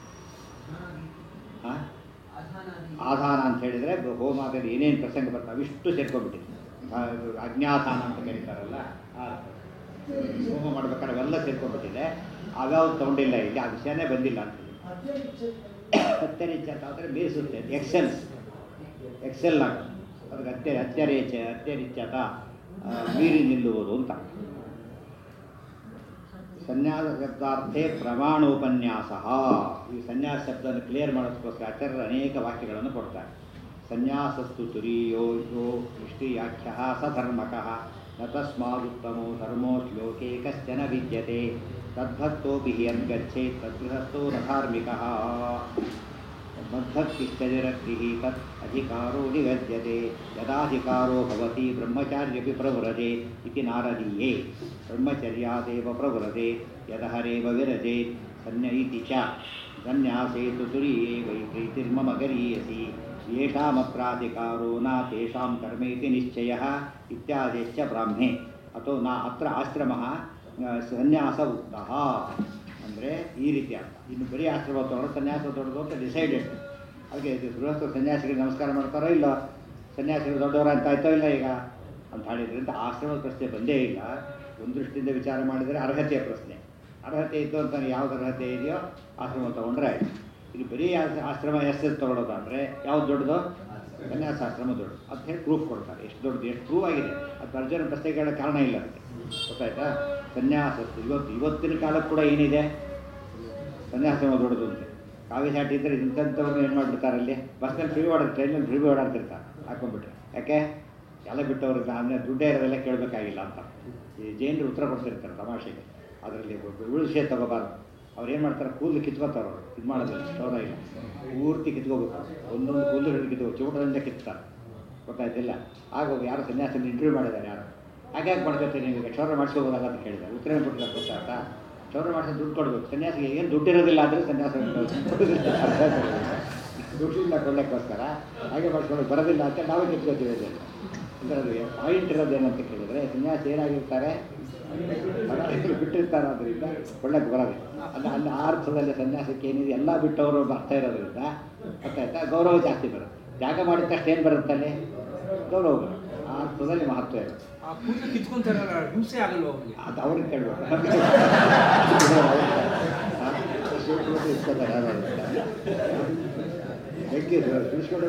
ಹಾಂ, ಆಧಾನ ಅಂತ ಹೇಳಿದರೆ ಹೋಮಾದಲ್ಲಿ ಏನೇನು ಪ್ರಸಂಗ ಬರ್ತವೆ ಅವಿಷ್ಟು ಸೇರ್ಕೊಂಡ್ಬಿಟ್ಟಿದೆ. ಅಜ್ಞಾಧಾನ ಅಂತ ಕರೀತಾರಲ್ಲ, ಆ ಹೋಮ ಮಾಡ್ಬೇಕಾದ್ರೆ ಅವೆಲ್ಲ ಸೇರ್ಕೊಂಡ್ಬಿಟ್ಟಿದೆ. ಅವ್ಯಾವ್ದು ತಗೊಂಡಿಲ್ಲ, ಇಲ್ಲಿ ಆ ವಿಷಯನೇ ಬಂದಿಲ್ಲ ಅಂತ. ಅತ್ಯರೇಚ ಅಂದರೆ ಮೀರಿಸುತ್ತೆ, ಎಕ್ಸೆಲ್ಸ್ ಎಕ್ಸೆಲ್ ಆಗೋದು. ಅದಕ್ಕೆ ಅತ್ಯ ಅತ್ಯರೇಚ ಅತ್ಯರಿಚ್ಯತ ಮೀರಿ ನಿಲ್ಲುವುದು ಅಂತ. ಸನ್ಯಾಸ ಶಬ್ದಾರ್ಥೇ ಪ್ರಮಾಣೋಪನ್ಯಾಸ. ಈ ಸನ್ಯಾಸ ಶಬ್ದವನ್ನು ಕ್ಲಿಯರ್ ಮಾಡೋದಕ್ಕೋಸ್ಕರ ಆಚಾರ್ಯರು ಅನೇಕ ವಾಕ್ಯಗಳನ್ನು ಕೊಡ್ತಾರೆ. ಸನ್ಯಾಸಸ್ತು ತುರೀಯೋ ಯೋ ನಿಷ್ಠಿಯಾಖ್ಯ ಸಧರ್ಮಕಃ ನ ತಸ್ಮಾದುತ್ತಮೋ ಧರ್ಮೋ ಶ್ಲೋಕೆ ಕಶ್ಚನ ವಿದ್ಯತೆ ತದ್ಭಕ್ತೋಪಿ ಯದ್ಗಚ್ಚೇತ್ ತದ್ಗೃಹಸ್ಥೋ ನ ಧಾರ್ಮಿಕಃ ಮದ್ಭಕ್ತಿಶ್ಚರಕ್ತಿಃ ತತ್ ಅಧಿಕಾರೋ ನಿಗದ್ಯತೆ ಯದಾಧಿಕಾರೋ ಭವತಿ ಬ್ರಹ್ಮಚಾರ್ಯಪಿ ಪ್ರವ್ರಜೆ ಇತಿ ನಾರದೀಯೇ ಬ್ರಹ್ಮಚರ್ಯಾದೇವ ಪ್ರವ್ರಜೆ ಯದಹರೇವ ವಿರಜೇತ್ ಸನ್ಯ ಇತಿ ಚ ಸನ್ಯಾಸೇತು ತುರೀಯೇ ವೈ ಪ್ರೀತಿರ್ಮಮ ಗರೀಯಸಿ ಯೇಷಾಮತ್ರಾಧಿಕಾರೋ ನ ತೇಷಾಂ ಕರ್ಮೇತಿ ನಿಶ್ಚಯಃ ಇತ್ಯಾದಿಶ್ಚ ಬ್ರಾಹ್ಮೆ ಅತೋ ನ ಅತ್ರ ಆಶ್ರಮಃ ಸನ್ಯಾಸ ಉಕ್ತಃ. ಅಂದರೆ ಈ ರೀತಿ ಅರ್ಥ. ಇನ್ನು ಬರೀ ಆಶ್ರಮ ತೊಗೊಳ್ಳೋ ಸನ್ಯಾಸ ದೊಡ್ಡದು ಅಂತ ಡಿಸೈಡೆಡ್. ಅದಕ್ಕೆ ಇದು ಗೃಹಸ್ಥ ಸನ್ಯಾಸಿಗಳಿಗೆ ನಮಸ್ಕಾರ ಮಾಡ್ತಾರೋ ಇಲ್ಲ, ಸನ್ಯಾಸಿಗಳು ದೊಡ್ಡವರ ಅಂತ ಆಯ್ತೋ ಇಲ್ಲ ಈಗ ಅಂತ ಹೇಳಿದ್ರಿಂದ ಆಶ್ರಮದ ಪ್ರಶ್ನೆ ಬಂದೇ ಇಲ್ಲ. ಒಂದು ದೃಷ್ಟಿಯಿಂದ ವಿಚಾರ ಮಾಡಿದರೆ ಅರ್ಹತೆಯ ಪ್ರಶ್ನೆ. ಅರ್ಹತೆ ಇತ್ತು ಅಂತ ಯಾವ್ದು ಅರ್ಹತೆ ಇದೆಯೋ ಆಶ್ರಮ ತೊಗೊಂಡ್ರೆ ಆಯಿತು. ಇಲ್ಲಿ ಬರೀ ಆಶ್ರಮ ಎಷ್ಟು ತೊಗೊಳೋದು ಅಂದರೆ ಯಾವ್ದು ದೊಡ್ಡದು? ಸನ್ಯಾಸಾಶ್ರಮ ದೊಡ್ಡದು ಅಂತ ಹೇಳಿ ಪ್ರೂಫ್ ಕೊಡ್ತಾರೆ. ಎಷ್ಟು ದೊಡ್ಡದು, ಎಷ್ಟು ಪ್ರೂವ್ ಆಗಿದೆ ಅದು ಅರ್ಜುನ ಪ್ರಶ್ನೆ ಕೇಳೋ ಕಾರಣ ಇಲ್ಲ ಅದಕ್ಕೆ. ಗೊತ್ತಾಯ್ತಾ? ಸನ್ಯಾಸ ಇವತ್ತು ಇವತ್ತಿನ ಕಾಲಕ್ಕೆ ಕೂಡ ಏನಿದೆ, ಸನ್ಯಾಸಾಶ್ರಮ ದೊಡ್ಡದು ಅಂತ ಕಾವಿ ಚಾಟಿ ಇದ್ದರೆ ಇಂಥವ್ರನ್ನ ಏನು ಮಾಡಿಬಿಡ್ತಾರೆ, ಅಲ್ಲಿ ಬಸ್ನಲ್ಲಿ ಫ್ರೀ ಓಡಾಡ್ತಾರೆ, ಟ್ರೈನಲ್ಲಿ ಫ್ರೀ ಓಡಾಡ್ತಿರ್ತಾರೆ ಹಾಕೊಂಡ್ಬಿಟ್ರೆ. ಯಾಕೆ ಎಲ್ಲ ಬಿಟ್ಟವ್ರಿಗೆ ಅಂದರೆ ದುಡ್ಡೇ ಇರೋದೆಲ್ಲ ಕೇಳಬೇಕಾಗಿಲ್ಲ ಅಂತ ಈ ಜೈನರು ಉತ್ತರ ಕೊಡ್ತಿರ್ತಾರೆ ತಮಾಷೆಗೆ. ಅದರಲ್ಲಿ ವಿಷಯ ತಗೋಬಾರ್ದು. ಅವ್ರು ಏನು ಮಾಡ್ತಾರೆ, ಕೂದಲು ಕಿತ್ಕೋತಾರೆ. ಅವರು ಇದು ಮಾಡೋದಿಲ್ಲ, ಸ್ಟೋರ ಇಲ್ಲ, ಪೂರ್ತಿ ಕಿತ್ಕೋಬೇಕು. ಒಂದೊಂದು ಕೂದಲು ಹಿಡಿದು ಕಿತ್ಕೋ ಚೂಟದಿಂದ ಕಿತ್ತಾರೆ. ಗೊತ್ತಾಯ್ತಿಲ್ಲ. ಆಗ ಯಾರು ಸನ್ಯಾಸನ ಇಂಟರ್ವ್ಯೂ ಮಾಡಿದ್ದಾರೆ, ಯಾರು ಹಾಗೆ ಮಾಡ್ಕೊತೀರಿ ನೀವು, ಈಗ ಕ್ಷೌರ ಮಾಡಿಸ್ಕೋಬೋದಾಗ ಅಂತ ಕೇಳಿದ್ದಾರೆ. ಉತ್ತರ ಕೊಟ್ಟಿಲ್ಲ. ಗೊತ್ತಾಯ್ತಾ? ಕ್ಷೌರ ಮಾಡಿಸಿ ದುಡ್ಡು ಕೊಡಬೇಕು. ಸನ್ಯಾಸಿಗೆ ಏನು ದುಡ್ಡು ಇರೋದಿಲ್ಲ ಅಂದರೆ ಸನ್ಯಾಸ ದುಡ್ಡಿಲ್ಲ ಕೊಡಲಿಕ್ಕೋಸ್ಕರ ಹಾಗೆ ಮಾಡ್ಕೊಂಡು ಬರೋದಿಲ್ಲ ಅಂತ ನಾವೇ ಕಿತ್ಕೋತೀವಿ. ಅದನ್ನು ಅಂದರೆ ಅದು ಪಾಯಿಂಟ್ ಇರೋದೇನಂತ ಕೇಳಿದರೆ, ಸನ್ಯಾಸಿ ಏನಾಗಿರ್ತಾರೆ, ಬಿಟ್ಟಿರ್ತಾರೆ, ಅದರಿಂದ ಕೊಳ್ಳಕ್ಕೆ ಬರೋದಿಲ್ಲ. ಅಲ್ಲ ಅಲ್ಲಿ ಆ ಅರ್ಥದಲ್ಲಿ ಸನ್ಯಾಸಕ್ಕೆ ಏನಿದೆ ಎಲ್ಲ ಬಿಟ್ಟವರು ಬರ್ತಾ ಇರೋದ್ರಿಂದ ಗೊತ್ತಾಯ್ತಾ, ಗೌರವ ಜಾಸ್ತಿ ಬರುತ್ತೆ. ಜಾಗ ಮಾಡಿದ ತಕ್ಷಣ ಏನು ಬರುತ್ತೆ ಅಲ್ಲಿ, ಗೌರವ ಬರುತ್ತೆ. ಆ ಅರ್ಥದಲ್ಲಿ ಮಹತ್ವ ಇರುತ್ತೆ. ಅದು ಅವ್ರಿಗೆ ಕೇಳಬೇಕು. ಹೆಗ್ಗೆ ತಿಳಿಸ್ಕೊಂಡ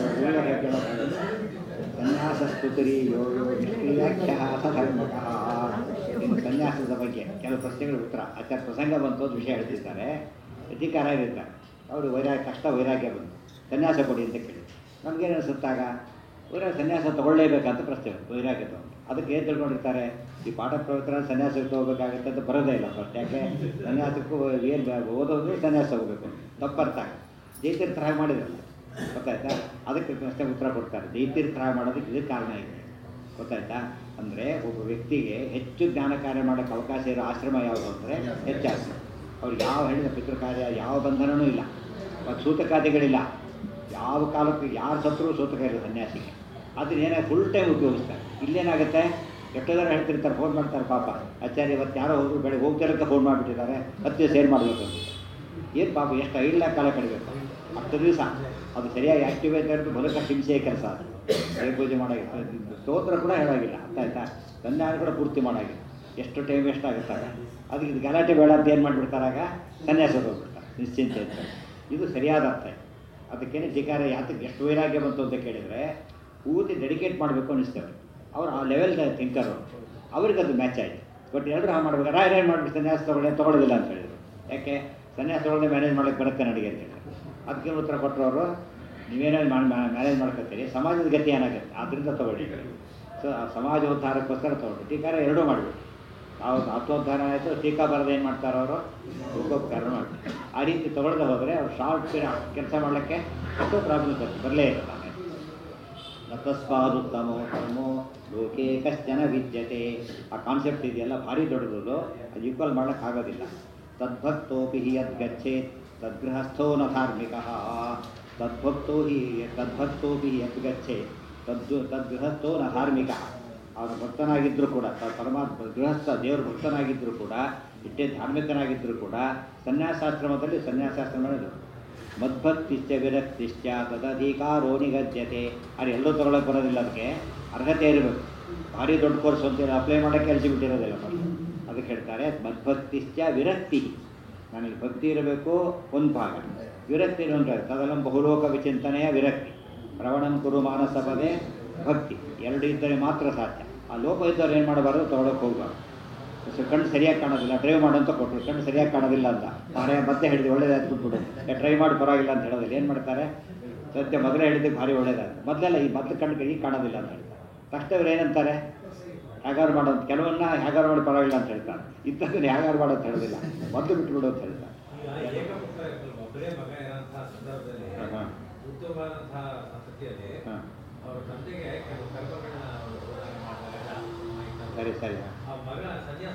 ಸನ್ಯಾಸ ಸ್ತುತಿರಿ ಯೋ ಯೋ ನಿಷ್ಕ್ರಿಯಾಖ್ಯ ಸಧರ್ಮಕಃ. ಇನ್ನು ಸನ್ಯಾಸದ ಬಗ್ಗೆ ಕೆಲವು ಪ್ರಶ್ನೆಗಳ ಉತ್ತರ. ಆಚಾರ ಪ್ರಸಂಗ ಬಂತು ಅಂತ ವಿಷಯ ಹೇಳ್ತಿದ್ದಾರೆ. ಅಧಿಕಾರ ಇರ್ತಾರೆ, ಅವರು ವೈರಾಗ್ಯ ಕಷ್ಟ ವೈರಾಗ್ಯ ಬಂತು, ಸನ್ಯಾಸ ಕೊಡಿ ಅಂತ ಕೇಳಿ. ನಮಗೇನು ಅನಿಸುತ್ತಾಗ ವೈರಾಗ್ಯ ಸನ್ಯಾಸ ತೊಗೊಳ್ಳೇಬೇಕಂತ ಪ್ರಶ್ನೆ ವೈರಾಗ್ಯ ತಗೊಂಡು. ಅದಕ್ಕೆ ಏನು ತಿಳ್ಕೊಂಡಿರ್ತಾರೆ, ಈ ಪಾಠ ಪ್ರವಚನ ಸನ್ಯಾಸಕ್ಕೆ ಹೋಗ್ಬೇಕಾಗತ್ತೆ ಅಂತ ಬರೋದೇ ಇಲ್ಲ ಫಸ್ಟ್. ಯಾಕೆ ಸನ್ಯಾಸಕ್ಕೂ ಏನು ಓದೋದು ಸನ್ಯಾಸ ಹೋಗಬೇಕು ತಪ್ಪರ್ಥ. ಜೈತೀರ್ಥ ಹಾಗೆ ಮಾಡಿದ್ರಲ್ಲ, ಗೊತ್ತಾಯ್ತಾ? ಅದಕ್ಕೆ ಪ್ರಶ್ನೆ ಉತ್ತರ ಕೊಡ್ತಾರೆ. ಜೈತೀರ್ಥ ಹಾಗೆ ಮಾಡೋದಕ್ಕೆ ಇದಕ್ಕೆ ಕಾರಣ ಇದೆ. ಗೊತ್ತಾಯ್ತಾ? ಅಂದರೆ ಒಬ್ಬ ವ್ಯಕ್ತಿಗೆ ಹೆಚ್ಚು ಜ್ಞಾನ ಕಾರ್ಯ ಮಾಡೋಕ್ಕೆ ಅವಕಾಶ ಇರೋ ಆಶ್ರಮ ಯಾವುದು ಅಂದರೆ ಹೆಚ್ಚಾಶ್ರಮ. ಅವ್ರಿಗೆ ಯಾವ ಹೇಳಿದ ಪಿತೃ ಕಾರ್ಯ ಯಾವ ಬಂಧನವೂ ಇಲ್ಲ, ಮತ್ತು ಸೂತಕಾದಿಗಳಿಲ್ಲ. ಯಾವ ಕಾಲಕ್ಕೆ ಯಾರು ಸತ್ರು ಸೂತಕ ಇಲ್ಲ ಸನ್ಯಾಸಿಗೆ. ಅದನ್ನ ಏನಾಗ ಫುಲ್ ಟೈಮ್ ಉಪಯೋಗಿಸ್ತಾರೆ. ಇಲ್ಲೇನಾಗುತ್ತೆ, ಎಷ್ಟೋ ಜನ ಹೇಳ್ತಿರ್ತಾರೆ, ಫೋನ್ ಮಾಡ್ತಾರೆ, ಪಾಪ ಆಚಾರ್ಯ ಇವತ್ತು ಯಾರೋ ಹೋದ್ರು ಬೆಳಗ್ಗೆ ಹೋಗ್ತಿರೋಕ್ಕೆ ಫೋನ್ ಮಾಡಿಬಿಟ್ಟಿದ್ದಾರೆ, ಹತ್ತು ದಿವಸ ಏನು ಮಾಡಬೇಕು ಅಂತ. ಏನು ಪಾಪ ಎಷ್ಟು ಐದು ಲಾಕ್ ಕಾಲ ಕಡಿಬೇಕು ಹತ್ತು ದಿವಸ. ಅದು ಸರಿಯಾಗಿ ಆ್ಯಕ್ಟಿವ್ ಆಯ್ತಾ ಇರೋದು ಬದುಕ ಹಿಂಸೆಯ ಕೆಲಸ. ಅದು ದೇವ ಪೂಜೆ ಮಾಡೋಂಗಿಲ್ಲ, ಸ್ತೋತ್ರ ಕೂಡ ಹೇಳೋಗಿಲ್ಲ, ಅರ್ಥ ಆಯ್ತಾ? ಸಂಧಾನ ಕೂಡ ಪೂರ್ತಿ ಮಾಡೋಂಗಿಲ್ಲ. ಎಷ್ಟು ಟೈಮ್ ವೇಸ್ಟ್ ಆಗುತ್ತಾಗ. ಅದಕ್ಕೆ ಇದು ಗಲಾಟೆ ಬೇಡ ಅಂತ ಏನು ಮಾಡಿಬಿಡ್ತಾರಾಗ ಸನ್ಯಾಸ ಹೋಗ್ಬಿಡ್ತಾರೆ ನಿಶ್ಚಿಂತೆ ಅಂತ. ಇದು ಸರಿಯಾದ ಅರ್ಥ. ಅದಕ್ಕೇನೆ ಧಿಕಾರ ಯಾತಕ್ಕೆ ಎಷ್ಟು ವೈರಾಗ್ಯ ಬಂತು ಅಂತ ಕೇಳಿದರೆ, ಪೂರ್ತಿ ಡೆಡಿಕೇಟ್ ಮಾಡಬೇಕು ಅನ್ನಿಸ್ತೇವೆ. ಅವ್ರು ಆ ಲೆವೆಲ್ ಥಿಂಕರು, ಅವ್ರಿಗೆ ಅದು ಮ್ಯಾಚ್ ಆಯಿತು. ಬಟ್ ಎಲ್ಲರೂ ಹಾಗೆ ಮಾಡ್ಬೇಕು. ರಾಯ್ ರಾಯ್ ಮಾಡಿಬಿಟ್ಟು ಸನ್ಯಾಸ ತೊಗೊಳ್ಳೆ ತೊಗೊಳ್ಳೋದಿಲ್ಲ ಅಂತ ಹೇಳಿದರು. ಯಾಕೆ ಸನ್ಯಾಸ ತೊಗೊಳ್ಳದೆ ಮ್ಯಾನೇಜ್ ಮಾಡೋಕ್ಕೆ ಬರುತ್ತೆ ನನಗೆ ಅಂತ ಹೇಳಿದ್ರು. ಅದಕ್ಕೆ ಉತ್ತರ ಕೊಟ್ಟರು ಅವರು, ನೀವೇನೋ ಮಾಡಿ ಮ್ಯಾನೇಜ್ ಮಾಡ್ಕೊತೀರಿ, ಸಮಾಜದ ಗತಿ ಏನಾಗುತ್ತೆ ಆದ್ದರಿಂದ ತೊಗೊಳ್ಳಿ. ಸೊ ಆ ಸಮಾಜೋದ್ಧಾರಕ್ಕೋಸ್ಕರ ತೊಗೊಳ್ಳಿ. ಟೀಕಾರ ಎರಡೂ ಮಾಡಿಬಿಟ್ಟು ಅವ್ರು ಆತ್ಮೋದ್ಧಾರ ಆಯಿತು, ಟೀಕಾ ಬರೋದು ಏನು ಮಾಡ್ತಾರೆ ಅವರು, ಉಪೋಪಕಾರ ಮಾಡ್ತಾರೆ. ಆ ರೀತಿ ತೊಗೊಳ್ದೆ ಹೋದರೆ ಅವ್ರು ಶಾರ್ಟ್ ಪೀರಿಯಡ್ ಕೆಲಸ ಮಾಡಲಿಕ್ಕೆ ಎಷ್ಟೋ ಪ್ರಾಬ್ಲಮ್ ಬರುತ್ತೆ, ಬರಲೇ ಇರಲ್ಲ. ತಸ್ಮಾದುತ್ತಮೋ ಕರ್ಮೋ ಲೋಕೆ ಕಶ್ಚನ ವಿದ್ಯತೆ. ಆ ಕಾನ್ಸೆಪ್ಟ್ ಇದೆಯಲ್ಲ ಭಾರಿ ದೊಡ್ಡದು, ಅದು ಈಕ್ವಲ್ ಮಾಡೋಕ್ಕಾಗೋದಿಲ್ಲ. ತದ್ಭಕ್ತೋಪಿ ಹಿ ಯದ್ಗಚ್ಚೇತ್ ತದ್ಗೃಹಸ್ಥೋ ನ ಧಾರ್ಮಿಕಃ. ತದ್ಭಕ್ತೋ ಹಿ ತದ್ಭಕ್ತೋಪಿ ಹಿ ಯದ್ಗಚ್ಚೇತ್ ತದ್ದು ತದ್ಗೃಹಸ್ಥೋ ನ ಧಾರ್ಮಿಕ. ಅವನ ಭಕ್ತನಾಗಿದ್ದರೂ ಕೂಡ, ಪರಮಾತ್ಮ ಗೃಹಸ್ಥ ದೇವರ ಭಕ್ತನಾಗಿದ್ದರೂ ಕೂಡ, ಇಷ್ಟೇ ಧಾರ್ಮಿಕನಾಗಿದ್ದರೂ ಕೂಡ ಸನ್ಯಾಸಾಶ್ರಮದಲ್ಲಿ ಸನ್ಯಾಸಾಶ್ರಮದಲ್ಲಿ ಮದ್ಭಕ್ತಿಶ್ಚ ವಿರಕ್ತಿಶ್ಚ ತದಧಿಕಾರೋ ನಿಗದ್ಯತೆ. ಅದು ಎಲ್ಲೂ ತೊಗೊಳಕ್ಕೆ ಬರೋದಿಲ್ಲ. ಅದಕ್ಕೆ ಅರ್ಹತೆ ಇರಬೇಕು. ಭಾರಿ ದೊಡ್ಡ ಕೋರ್ಸ್ ಅಂತ ಅಪ್ಲೈ ಮಾಡೋಕ್ಕೆ ಎಲಿಜಿಬಿಲಿಟಿ ಫಸ್ಟ್. ಅದಕ್ಕೆ ಹೇಳ್ತಾರೆ ಮದ್ಭಕ್ತಿಶ್ಚ ವಿರಕ್ತಿ. ನನಗೆ ಭಕ್ತಿ ಇರಬೇಕು ಒಂದು ಭಾಗ, ವಿರಕ್ತಿ ಇನ್ನೊಂದು. ತದಲಂ ಬಹುಲೋಕ ವಿಚಿಂತನೆಯ ವಿರಕ್ತಿ. ಪ್ರವಣಂ ಕುರು ಮಾನಸ ಪದೇ ಭಕ್ತಿ. ಎರಡು ಇದ್ದರೆ ಮಾತ್ರ ಸಾಧ್ಯ. ಆ ಲೋಪ ಇದ್ದವ್ರು ಏನು ಮಾಡಬಾರ್ದು, ತೊಗೊಳಕ್ಕೆ ಹೋಗಬಾರ್ದು. ಸೊ ಕಣ್ಣು ಸರಿಯಾಗಿ ಕಾಣೋದಿಲ್ಲ, ಡ್ರೈವ್ ಮಾಡೋಂತ ಕೊಟ್ಟರು, ಕಣ್ಣು ಸರಿಯಾಗಿ ಕಾಣೋದಿಲ್ಲ ಅಂತ ನಾನೇ ಮತ್ತೆ ಹೇಳಿದೆ ಒಳ್ಳೇದಾಯ್ತು ಬಿಟ್ಬಿಡು, ಟ್ರೈ ಮಾಡಿ ಪರವಾಗಿಲ್ಲ ಅಂತ ಹೇಳೋದಿಲ್ಲ. ಏನು ಮಾಡ್ತಾರೆ, ಸದ್ಯ ಮೊದಲೇ ಹೇಳಿದ್ದಕ್ಕೆ ಭಾರಿ ಒಳ್ಳೇದಾಯ್ತು, ಮೊದಲೆಲ್ಲ ಈ ಮೊದಲು ಕಣ್ಣು ಈಗ ಕಾಣೋದಿಲ್ಲ ಅಂತ ಹೇಳ್ತಾರೆ. ತಕ್ಷಣ ಇವ್ರು ಏನಂತಾರೆ, ಹೇಗಾರು ಮಾಡೋದು, ಕೆಲವನ್ನ ಹೇಗಾರು ಮಾಡಿ ಪರವಾಗಿಲ್ಲ ಅಂತ ಹೇಳ್ತಾರೆ. ಇದ್ದದನ್ನು ಹೇಗಾರು ಮಾಡೋದು ಹೇಳೋದಿಲ್ಲ, ಮೊದಲು ಬಿಟ್ಟುಬಿಡು ಅಂತ ಹೇಳ್ತಾರೆ. ಹಾಂ ಸರಿ ಸರಿ